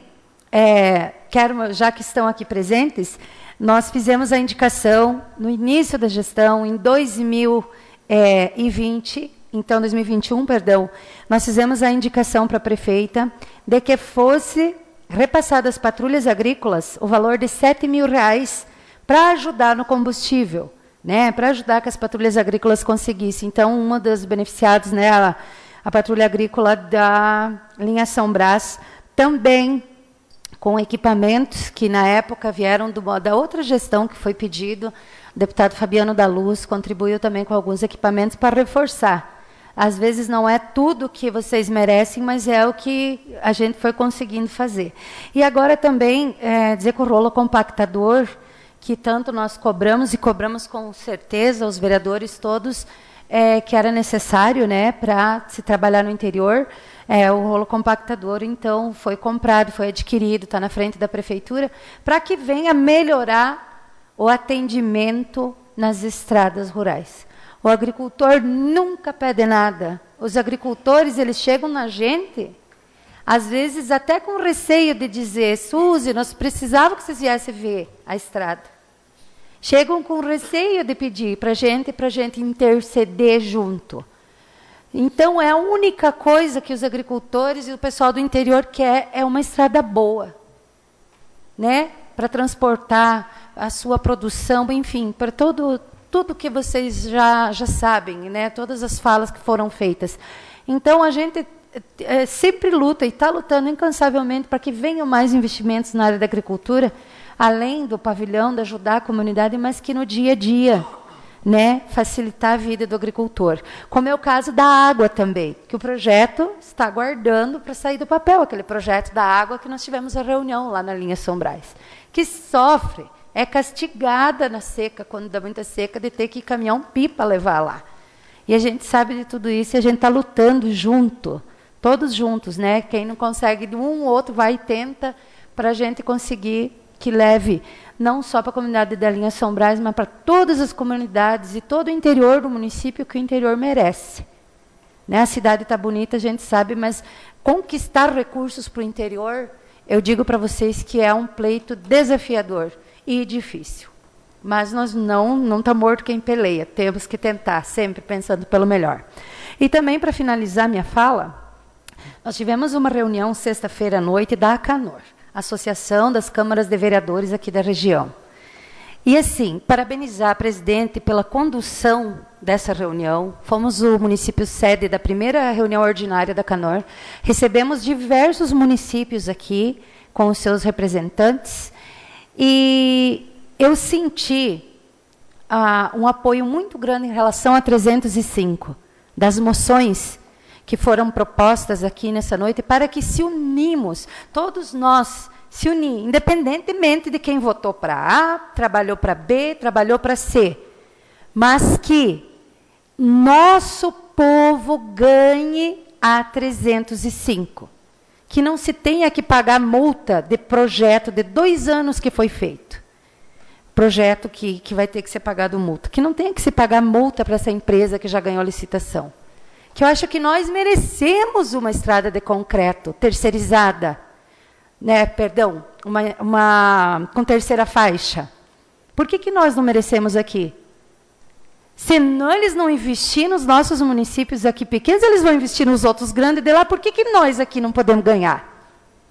é, quero, já que estão aqui presentes, nós fizemos a indicação no início da gestão, em dois mil e vinte, então dois mil e vinte e um, perdão, nós fizemos a indicação para a prefeita de que fosse repassado às patrulhas agrícolas o valor de sete mil reais para ajudar no combustível, né, para ajudar que as patrulhas agrícolas conseguissem. Então, uma das beneficiadas, né, a, a patrulha agrícola da linha São Brás, também com equipamentos que, na época, vieram do, da outra gestão que foi pedido. O deputado Fabiano da Luz contribuiu também com alguns equipamentos para reforçar. Às vezes não é tudo que vocês merecem, mas é o que a gente foi conseguindo fazer. E agora também, é, dizer que o rolo compactador, que tanto nós cobramos, e cobramos com certeza, os vereadores todos, é, que era necessário, né, para se trabalhar no interior, é, o rolo compactador, então, foi comprado, foi adquirido, está na frente da prefeitura, para que venha melhorar o atendimento nas estradas rurais. O agricultor nunca pede nada. Os agricultores, eles chegam na gente, às vezes até com receio de dizer, Suzy, nós precisávamos que vocês viessem ver a estrada. Chegam com receio de pedir para a gente, para a gente interceder junto. Então, é a única coisa que os agricultores e o pessoal do interior quer, é uma estrada boa, né? Para transportar a sua produção, enfim, para todo, tudo que vocês já, já sabem, né? Todas as falas que foram feitas. Então, a gente é, sempre luta e está lutando incansavelmente para que venham mais investimentos na área da agricultura, além do pavilhão, de ajudar a comunidade, mas que no dia a dia, né, facilitar a vida do agricultor. Como é o caso da água também, que o projeto está aguardando para sair do papel, aquele projeto da água que nós tivemos a reunião lá na linha São Brás, que sofre, é castigada na seca, quando dá muita seca, de ter que caminhar um pipa levar lá. E a gente sabe de tudo isso e a gente está lutando junto, todos juntos, né? Quem não consegue de um, o outro vai e tenta para a gente conseguir que leve não só para a comunidade da linha São Brás, mas para todas as comunidades e todo o interior do município que o interior merece. Né? A cidade está bonita, a gente sabe, mas conquistar recursos para o interior, eu digo para vocês que é um pleito desafiador e difícil. Mas nós não não está morto quem peleia, temos que tentar, sempre pensando pelo melhor. E também, para finalizar minha fala, nós tivemos uma reunião sexta-feira à noite da ACANOR, Associação das Câmaras de Vereadores aqui da região. E, assim, parabenizar a presidente pela condução dessa reunião. Fomos o município sede da primeira reunião ordinária da ACANOR. Recebemos diversos municípios aqui com os seus representantes. E eu senti ah, um apoio muito grande em relação a trezentos e cinco, das moções que foram propostas aqui nessa noite, para que se unimos, todos nós se unir, independentemente de quem votou para A, trabalhou para B, trabalhou para C, mas que nosso povo ganhe a trezentos e cinco, que não se tenha que pagar multa de projeto de dois anos que foi feito, projeto que, que vai ter que ser pagado multa, que não tenha que se pagar multa para essa empresa que já ganhou a licitação, que eu acho que nós merecemos uma estrada de concreto terceirizada, né, perdão, uma, uma com terceira faixa. Por que que nós não merecemos aqui? Se não, eles não investirem nos nossos municípios aqui pequenos, eles vão investir nos outros grandes de lá, por que que nós aqui não podemos ganhar?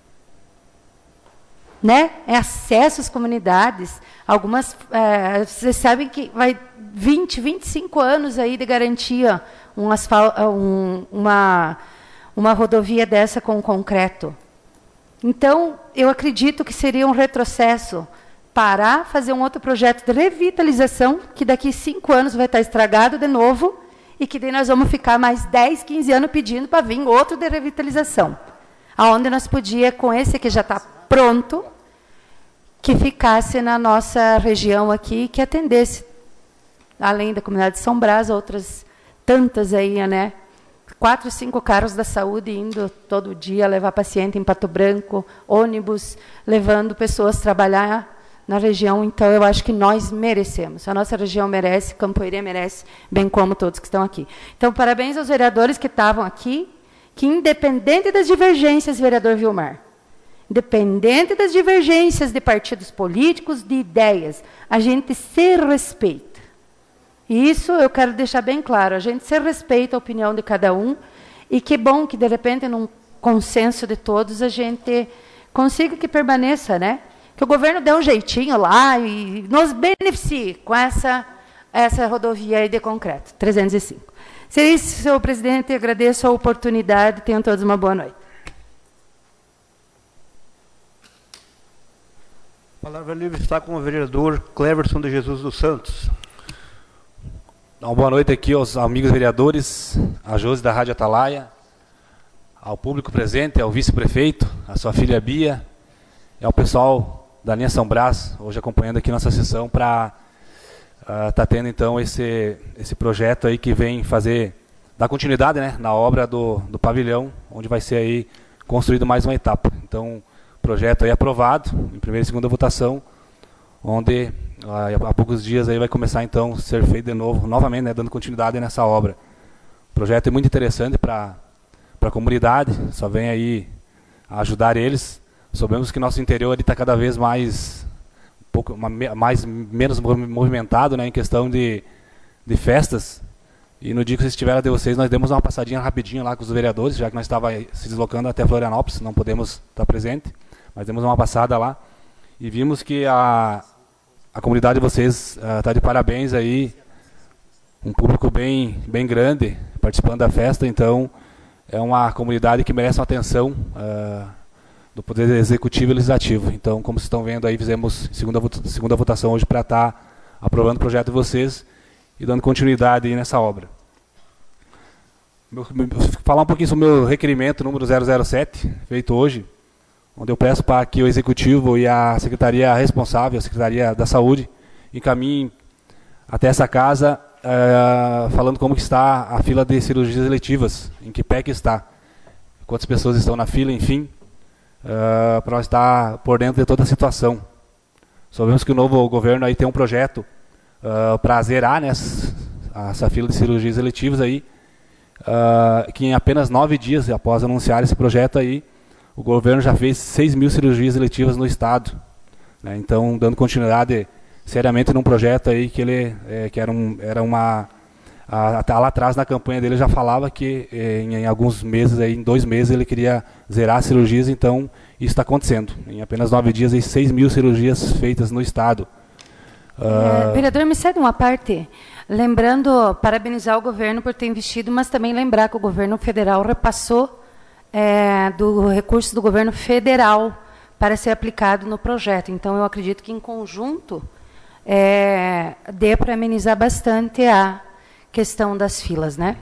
Né? É acesso às comunidades. Algumas, é, vocês sabem que vai vinte, vinte e cinco anos aí de garantia um asfal, um, uma, uma rodovia dessa com concreto. Então, eu acredito que seria um retrocesso parar, fazer um outro projeto de revitalização, que daqui a cinco anos vai estar estragado de novo, e que daí nós vamos ficar mais dez, quinze anos pedindo para vir outro de revitalização. Aonde nós podíamos, com esse que já está pronto, que ficasse na nossa região aqui, que atendesse, além da comunidade de São Brás, outras tantas aí, né? Quatro, cinco carros da saúde indo todo dia levar paciente em Pato Branco, ônibus, levando pessoas trabalhar na região. Então, eu acho que nós merecemos. A nossa região merece, Campoirê merece, bem como todos que estão aqui. Então, parabéns aos vereadores que estavam aqui, que independente das divergências, vereador Vilmar, independente das divergências de partidos políticos, de ideias, a gente se respeita. E isso eu quero deixar bem claro, a gente se respeita a opinião de cada um, e que bom que, de repente, num consenso de todos, a gente consiga que permaneça, né? Que o governo dê um jeitinho lá e nos beneficie com essa, essa rodovia aí de concreto, trezentos e cinco. Se é isso, senhor presidente, agradeço a oportunidade, tenham todos uma boa noite. A palavra livre está com o vereador Cleverson de Jesus dos Santos. Uma boa noite aqui aos amigos vereadores, a Josi da Rádio Atalaia, ao público presente, ao vice-prefeito, a sua filha Bia, e ao pessoal da linha São Brás, hoje acompanhando aqui nossa sessão para estar uh, tá tendo então esse, esse projeto aí que vem fazer, dar continuidade, né, na obra do, do pavilhão, onde vai ser aí construído mais uma etapa. Então, o projeto aí aprovado, em primeira e segunda votação, onde uh, há poucos dias aí vai começar então a ser feito de novo, novamente, né, dando continuidade nessa obra. O projeto é muito interessante para a comunidade, só vem aí ajudar eles. Sabemos que nosso interior está cada vez mais, um pouco, mais menos movimentado, né, em questão de, de festas. E no dia que vocês estiveram de vocês, nós demos uma passadinha rapidinho lá com os vereadores, já que nós estávamos se deslocando até Florianópolis, não podemos estar presente, mas demos uma passada lá e vimos que a, a comunidade de vocês está uh, de parabéns aí, um público bem, bem grande participando da festa, então é uma comunidade que merece uma atenção uh, do Poder Executivo e Legislativo. Então, como vocês estão vendo aí, fizemos segunda, segunda votação hoje para estar tá aprovando o projeto de vocês e dando continuidade aí nessa obra. Meu, meu, falar um pouquinho sobre o meu requerimento número zero zero sete, feito hoje, onde eu peço para que o Executivo e a Secretaria responsável, a Secretaria da Saúde, encaminhem até essa casa, uh, falando como que está a fila de cirurgias eletivas, em que pé que está, quantas pessoas estão na fila, enfim, Uh, para nós estar por dentro de toda a situação. Sabemos que o novo governo aí tem um projeto uh, para zerar, né, essa fila de cirurgias eletivas aí, uh, que em apenas nove dias após anunciar esse projeto aí, o governo já fez seis mil cirurgias eletivas no estado, né, então dando continuidade seriamente num projeto aí que ele é, que era, um, era uma a, lá atrás na campanha dele já falava que em, em alguns meses, aí, em dois meses, ele queria zerar as cirurgias, então isso está acontecendo. Em apenas nove dias, aí, seis mil cirurgias feitas no estado. Uh... É, vereador, me cede uma parte. Lembrando, parabenizar o governo por ter investido, mas também lembrar que o governo federal repassou é, do recurso do governo federal para ser aplicado no projeto. Então, eu acredito que, em conjunto, é, dê para amenizar bastante a questão das filas, né?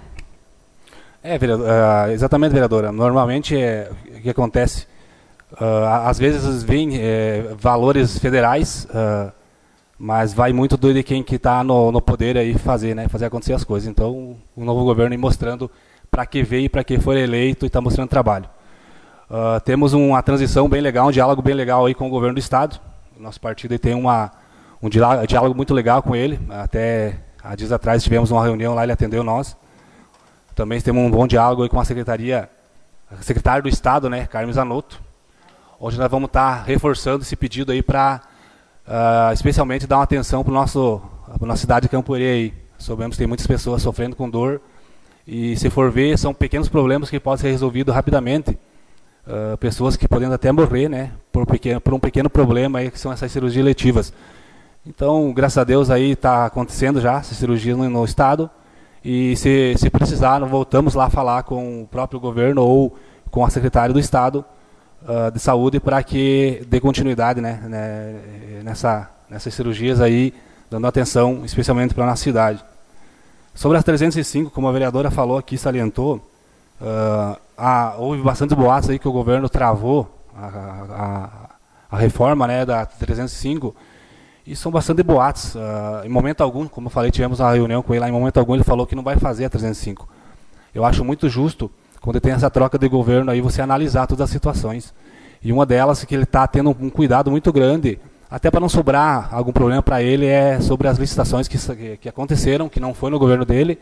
É, vereador, uh, exatamente, vereadora. Normalmente, é, o que acontece? Uh, às vezes vêm é, valores federais, uh, mas vai muito do de quem que está no, no poder aí fazer, né, fazer acontecer as coisas. Então, o novo governo aí mostrando para que veio e para que foi eleito e está mostrando trabalho. Uh, temos uma transição bem legal, um diálogo bem legal aí com o governo do Estado. O nosso partido aí tem uma, um diálogo muito legal com ele. Até há dias atrás tivemos uma reunião lá, ele atendeu nós. Também temos um bom diálogo aí com a secretaria, a secretária do Estado, né, Carmen Zanotto. Hoje nós vamos estar reforçando esse pedido aí para, uh, especialmente, dar uma atenção para a nossa cidade de Camporê aí. Sabemos que tem muitas pessoas sofrendo com dor e, se for ver, são pequenos problemas que podem ser resolvidos rapidamente. Uh, pessoas que podem até morrer, né, por, pequeno, por um pequeno problema aí, que são essas cirurgias letivas. Então, graças a Deus, aí está acontecendo já essa cirurgia no, no Estado. E se, se precisar, nós voltamos lá a falar com o próprio governo ou com a secretária do Estado uh, de Saúde para que dê continuidade, né, né, nessa, nessas cirurgias aí, dando atenção especialmente para a nossa cidade. Sobre as trezentos e cinco, como a vereadora falou aqui, salientou, uh, há, houve bastante boatos aí que o governo travou a, a, a reforma, né, da trezentos e cinco. E são bastante boatos. Uh, em momento algum, como eu falei, tivemos uma reunião com ele lá, em momento algum ele falou que não vai fazer a trezentos e cinco. Eu acho muito justo, quando tem essa troca de governo, aí você analisar todas as situações. E uma delas, que ele está tendo um cuidado muito grande, até para não sobrar algum problema para ele, é sobre as licitações que, que aconteceram, que não foi no governo dele,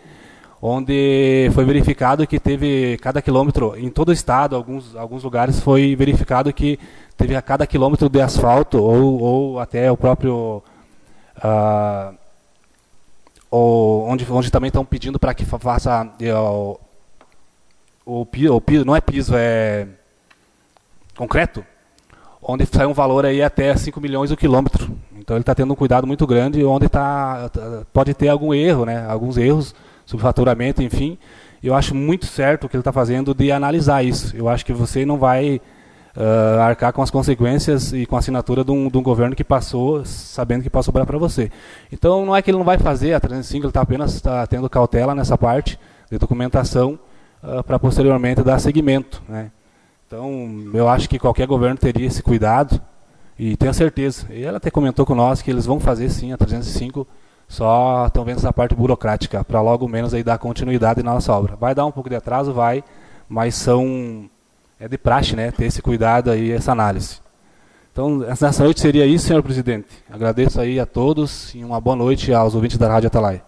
onde foi verificado que teve cada quilômetro, em todo o estado, alguns, alguns lugares foi verificado que teve a cada quilômetro de asfalto, ou, ou até o próprio... Uh, ou onde, onde também estão pedindo para que faça... Uh, o, o piso, não é piso, é concreto, onde sai um valor aí até cinco milhões o quilômetro. Então ele está tendo um cuidado muito grande, onde tá, pode ter algum erro, né, alguns erros, subfaturamento, enfim. Eu acho muito certo o que ele está fazendo de analisar isso. Eu acho que você não vai uh, arcar com as consequências e com a assinatura de um, de um governo que passou, sabendo que pode sobrar para você. Então não é que ele não vai fazer a trezentos e cinco, ele está apenas tá tendo cautela nessa parte de documentação uh, para posteriormente dar seguimento, né? Então eu acho que qualquer governo teria esse cuidado e tenho certeza. E ela até comentou com nós que eles vão fazer sim a trezentos e cinco, só estão vendo essa parte burocrática, para logo menos aí dar continuidade na nossa obra. Vai dar um pouco de atraso, vai, mas são, é de praxe, né, ter esse cuidado aí, essa análise. Então, nessa noite seria isso, senhor presidente. Agradeço aí a todos e uma boa noite aos ouvintes da Rádio Atalaia.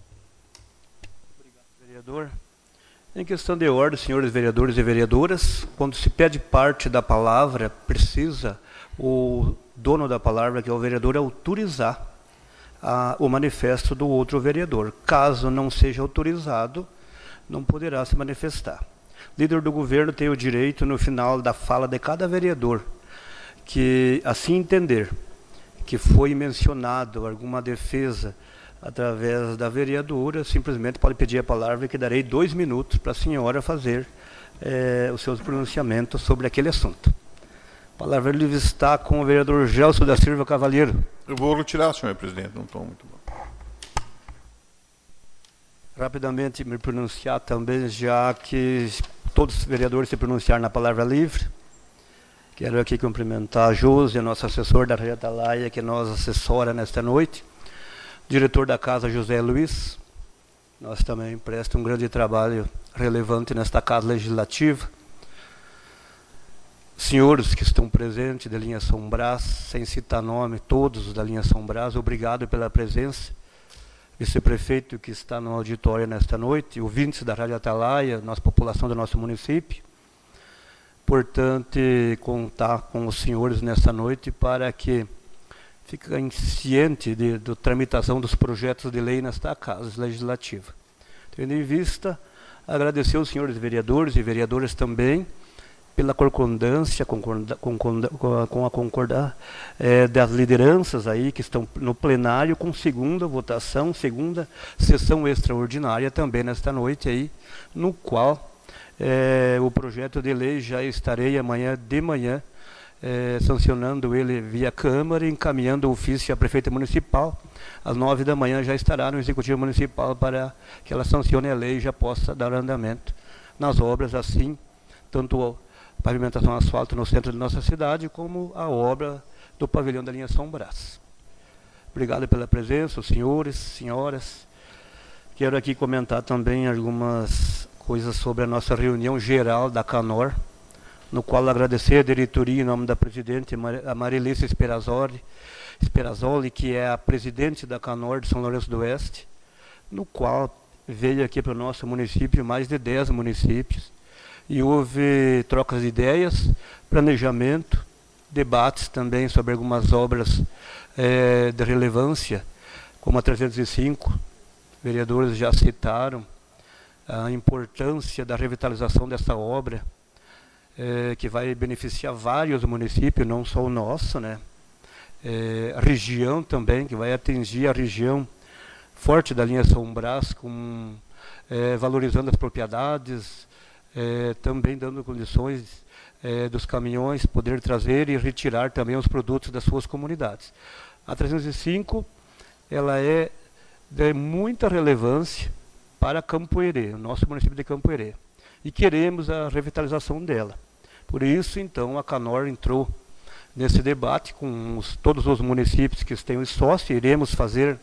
Obrigado, vereador. Em questão de ordem, senhores vereadores e vereadoras, quando se pede parte da palavra, precisa o dono da palavra, que é o vereador, autorizar a, o manifesto do outro vereador. Caso não seja autorizado, não poderá se manifestar. Líder do governo tem o direito, no final da fala de cada vereador, que assim entender que foi mencionado alguma defesa através da vereadora, simplesmente pode pedir a palavra, que darei dois minutos para a senhora fazer eh, os seus pronunciamentos sobre aquele assunto. A palavra livre está com o vereador Gelson da Silva Cavalheiro. Eu vou retirar, senhor presidente, não estou muito bom. Rapidamente me pronunciar também, já que todos os vereadores se pronunciaram na palavra livre. Quero aqui cumprimentar a Josi, nosso assessor da Rádio Atalaia, que nos assessora nesta noite. Diretor da Casa, José Luiz. Nós também presta um grande trabalho relevante nesta Casa Legislativa. Senhores que estão presentes da linha São Brás, sem citar nome, todos da linha São Brás, obrigado pela presença. Vice-prefeito que está no auditório nesta noite, ouvintes da Rádio Atalaia, nossa população do nosso município. Importante contar com os senhores nesta noite para que fiquem cientes da tramitação dos projetos de lei nesta Casa Legislativa. Tendo em vista, agradecer aos senhores vereadores e vereadoras também pela concordância, concorda, concorda, com a concordar é, das lideranças aí que estão no plenário com segunda votação, segunda sessão extraordinária também nesta noite aí, no qual é, o projeto de lei já estarei amanhã de manhã é, sancionando ele via Câmara e encaminhando o ofício à Prefeita Municipal. Às nove da manhã já estará no Executivo Municipal para que ela sancione a lei e já possa dar andamento nas obras, assim, tanto a pavimentação asfalto no centro de nossa cidade, como a obra do pavilhão da linha São Brás. Obrigado pela presença, os senhores, senhoras. Quero aqui comentar também algumas coisas sobre a nossa reunião geral da Canor, no qual agradecer a diretoria em nome da presidente, a Marilice Sperazoli, Sperazoli, que é a presidente da Canor de São Lourenço do Oeste, no qual veio aqui para o nosso município mais de dez municípios, e houve trocas de ideias, planejamento, debates também sobre algumas obras é, de relevância, como a trezentos e cinco, vereadores já citaram a importância da revitalização dessa obra, é, que vai beneficiar vários municípios, não só o nosso, né? É, a região também, que vai atingir a região forte da linha São Brás, com, é, valorizando as propriedades, é, também dando condições é, dos caminhões poder trazer e retirar também os produtos das suas comunidades. A trezentos e cinco, ela é de muita relevância para Campoerê, o nosso município de Campoerê, e queremos a revitalização dela. Por isso, então, a Canor entrou nesse debate com os, todos os municípios que têm os sócios. Iremos fazer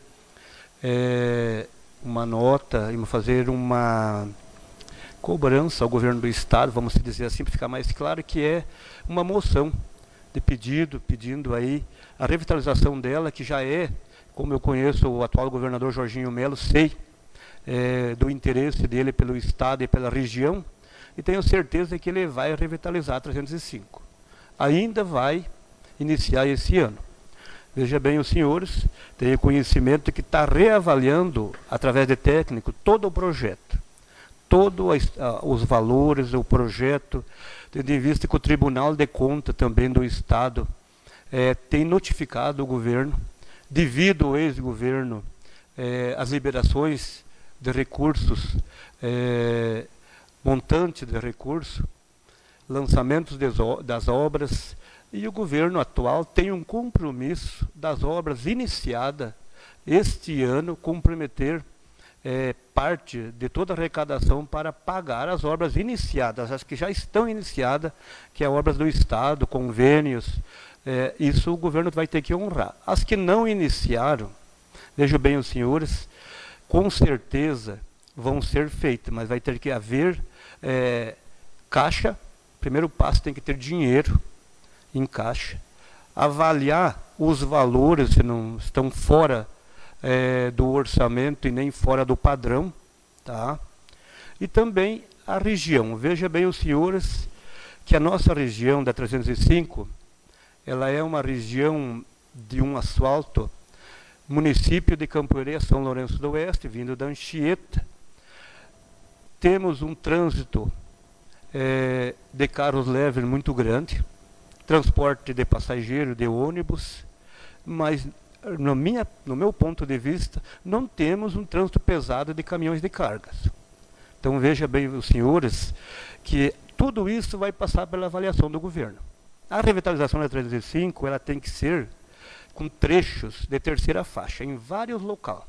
é, uma nota, iremos fazer uma cobrança ao governo do estado, vamos dizer assim, para ficar mais claro, que é uma moção de pedido, pedindo aí a revitalização dela, que já é, como eu conheço o atual governador Jorginho Melo, sei é, do interesse dele pelo estado e pela região, e tenho certeza que ele vai revitalizar a trezentos e cinco. Ainda vai iniciar esse ano. Veja bem, os senhores têm conhecimento que está reavaliando, através de técnico, todo o projeto. Todos os valores do projeto, tendo em vista que o Tribunal de Contas também do Estado é, tem notificado o governo, devido ao ex-governo, é, as liberações de recursos, é, montante de recursos, lançamentos das obras, e o governo atual tem um compromisso das obras iniciadas este ano, comprometer é, parte de toda a arrecadação para pagar as obras iniciadas, as que já estão iniciadas, que é obras do Estado, convênios, é, isso o governo vai ter que honrar. As que não iniciaram, vejam bem os senhores, com certeza vão ser feitas, mas vai ter que haver é, caixa. Primeiro passo, tem que ter dinheiro em caixa, avaliar os valores se não estão fora é, do orçamento e nem fora do padrão, tá? E também a região. Veja bem os senhores que a nossa região da trezentos e cinco, ela é uma região de um asfalto, município de Campoerê, São Lourenço do Oeste, vindo da Anchieta. Temos um trânsito é, de carros leves muito grande, transporte de passageiro, de ônibus, mas no, minha, no meu ponto de vista, não temos um trânsito pesado de caminhões de cargas. Então veja bem os senhores que tudo isso vai passar pela avaliação do governo. A revitalização da trezentos e cinco, ela tem que ser com trechos de terceira faixa, em vários locais,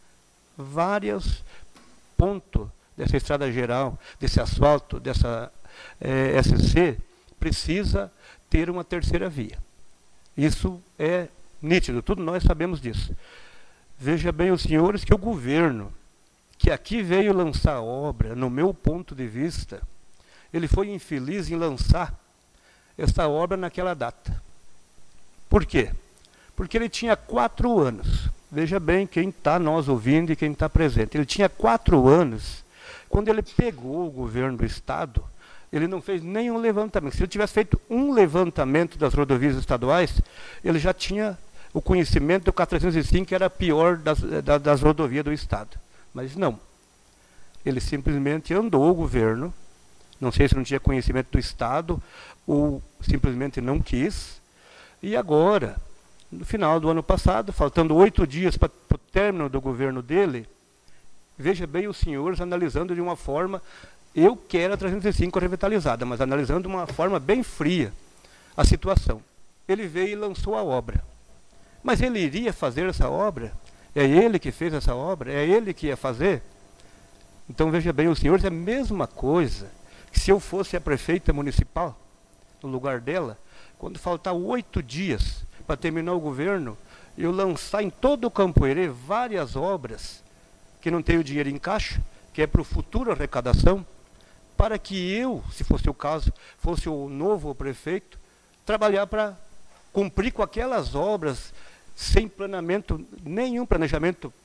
vários pontos dessa estrada geral, desse asfalto, dessa é, S C, precisa ter uma terceira via. Isso é nítido, todos nós sabemos disso. Veja bem os senhores que o governo, que aqui veio lançar a obra, no meu ponto de vista, ele foi infeliz em lançar essa obra naquela data. Por quê? Porque ele tinha quatro anos. Veja bem quem está nós ouvindo e quem está presente. Ele tinha quatro anos, quando ele pegou o governo do Estado, ele não fez nenhum levantamento. Se ele tivesse feito um levantamento das rodovias estaduais, ele já tinha o conhecimento do que a trezentos e cinco era a pior das, das, das rodovias do Estado. Mas não. Ele simplesmente andou o governo, não sei se não tinha conhecimento do Estado, ou simplesmente não quis, e agora, no final do ano passado, faltando oito dias para o término do governo dele, veja bem os senhores analisando de uma forma, eu quero a trezentos e cinco revitalizada, mas analisando de uma forma bem fria. a situação. Ele veio e lançou a obra. Mas ele iria fazer essa obra? É ele que fez essa obra? É ele que ia fazer? Então, veja bem, os senhores, é a mesma coisa que se eu fosse a prefeita municipal, no lugar dela, quando faltar oito dias para terminar o governo, eu lançar em todo o Campo Herê várias obras que não tenho dinheiro em caixa, que é para o futuro arrecadação, para que eu, se fosse o caso, fosse o novo prefeito, trabalhar para cumprir com aquelas obras sem planejamento, nenhum planejamento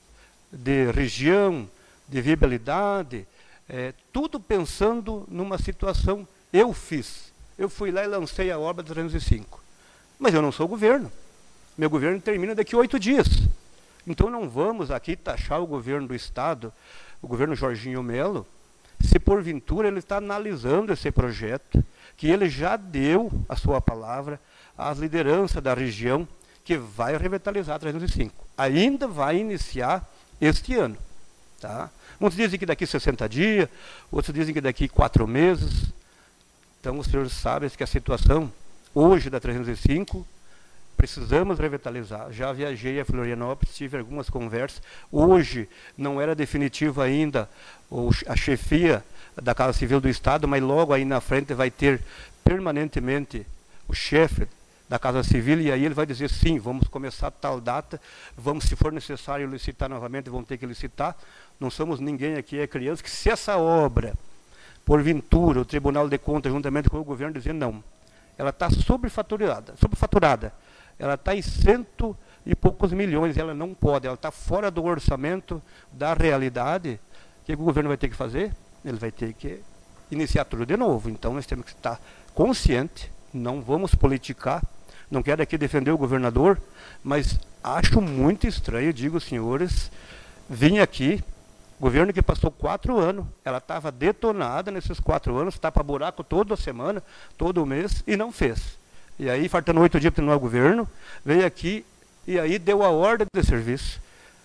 de região, de viabilidade, é, tudo pensando numa situação. Eu fiz, eu fui lá e lancei a obra trezentos e cinco, mas eu não sou o governo, meu governo termina daqui a oito dias, então não vamos aqui taxar o governo do Estado, o governo Jorginho Melo, se porventura ele está analisando esse projeto, que ele já deu a sua palavra às lideranças da região, que vai revitalizar a trezentos e cinco. Ainda vai iniciar este ano. Tá? Uns dizem que daqui sessenta dias, outros dizem que daqui quatro meses. Então, os senhores sabem que a situação hoje da trezentos e cinco, precisamos revitalizar. Já viajei a Florianópolis, tive algumas conversas. Hoje não era definitivo ainda a chefia da Casa Civil do Estado, mas logo aí na frente vai ter permanentemente o chefe da Casa Civil, e aí ele vai dizer, sim, vamos começar tal data, vamos, se for necessário licitar novamente, vamos ter que licitar. Não somos ninguém aqui, é criança, que se essa obra, porventura, o Tribunal de Contas, juntamente com o governo, dizer não, ela está sobrefaturada, sobrefaturada, ela está em cento e poucos milhões, ela não pode, ela está fora do orçamento da realidade, o que o governo vai ter que fazer? Ele vai ter que iniciar tudo de novo. Então nós temos que estar conscientes, não vamos politicar. Não quero aqui defender o governador, mas acho muito estranho, digo, senhores, vim aqui, governo que passou quatro anos, ela estava detonada nesses quatro anos, tapa buraco toda semana, todo mês, e não fez. E aí, faltando oito dias para terminar o governo, veio aqui e aí deu a ordem de serviço,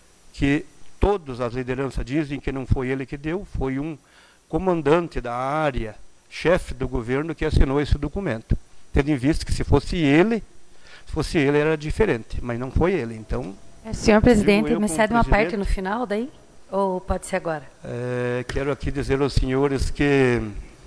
que todas as lideranças dizem que não foi ele que deu, foi um comandante da área, chefe do governo, que assinou esse documento. Tendo em vista que se fosse ele, se fosse ele era diferente, mas não foi ele. Então, senhor presidente, me cede uma parte no final daí? Ou pode ser agora? É, quero aqui dizer aos senhores que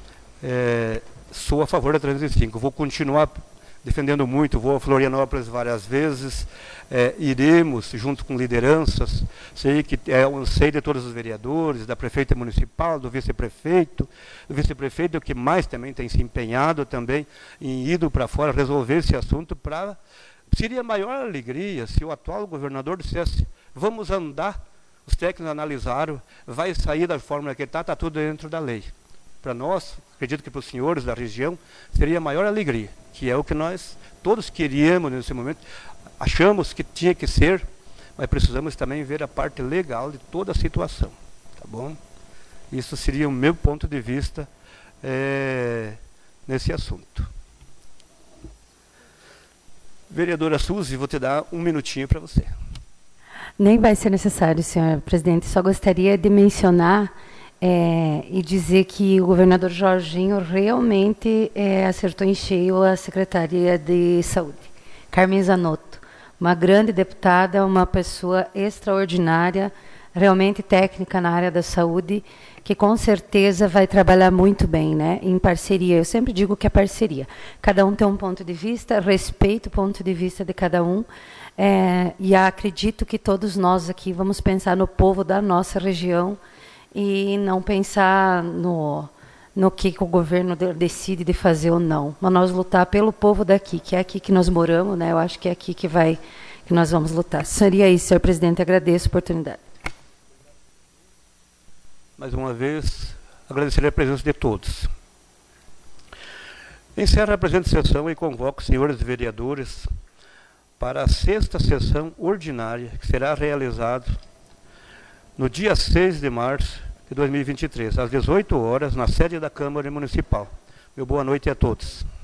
é, sou a favor da trezentos e cinco. Vou continuar defendendo muito, vou a Florianópolis várias vezes, é, iremos junto com lideranças, sei que é um anseio de todos os vereadores, da prefeita municipal, do vice-prefeito, do vice-prefeito que mais também tem se empenhado também em ido para fora resolver esse assunto. Para seria a maior alegria se o atual governador dissesse, vamos andar, os técnicos analisaram, vai sair da fórmula que está, está tudo dentro da lei. Para nós, acredito que para os senhores da região, seria a maior alegria, que é o que nós todos queríamos nesse momento, achamos que tinha que ser, mas precisamos também ver a parte legal de toda a situação, tá bom? Isso seria o meu ponto de vista é, nesse assunto. Vereadora Suzy, vou te dar um minutinho para você. Nem vai ser necessário, senhor presidente, só gostaria de mencionar É, e dizer que o governador Jorginho realmente é, acertou em cheio a Secretaria de Saúde. Carmen Zanotto, uma grande deputada, uma pessoa extraordinária, realmente técnica na área da saúde, que com certeza vai trabalhar muito bem, né, em parceria. Eu sempre digo que é parceria. Cada um tem um ponto de vista, respeito o ponto de vista de cada um, é, e acredito que todos nós aqui vamos pensar no povo da nossa região, e não pensar no, no que, que o governo de, decide de fazer ou não. Mas nós lutar pelo povo daqui, que é aqui que nós moramos, né? Eu acho que é aqui que, vai, que nós vamos lutar. Seria isso, senhor presidente. Agradeço a oportunidade. Mais uma vez, agradecer a presença de todos. Encerro a presente sessão e convoco os senhores vereadores para a sexta sessão ordinária, que será realizada no dia seis de março de dois mil e vinte e três, às dezoito horas, na sede da Câmara Municipal. Meu boa noite a todos.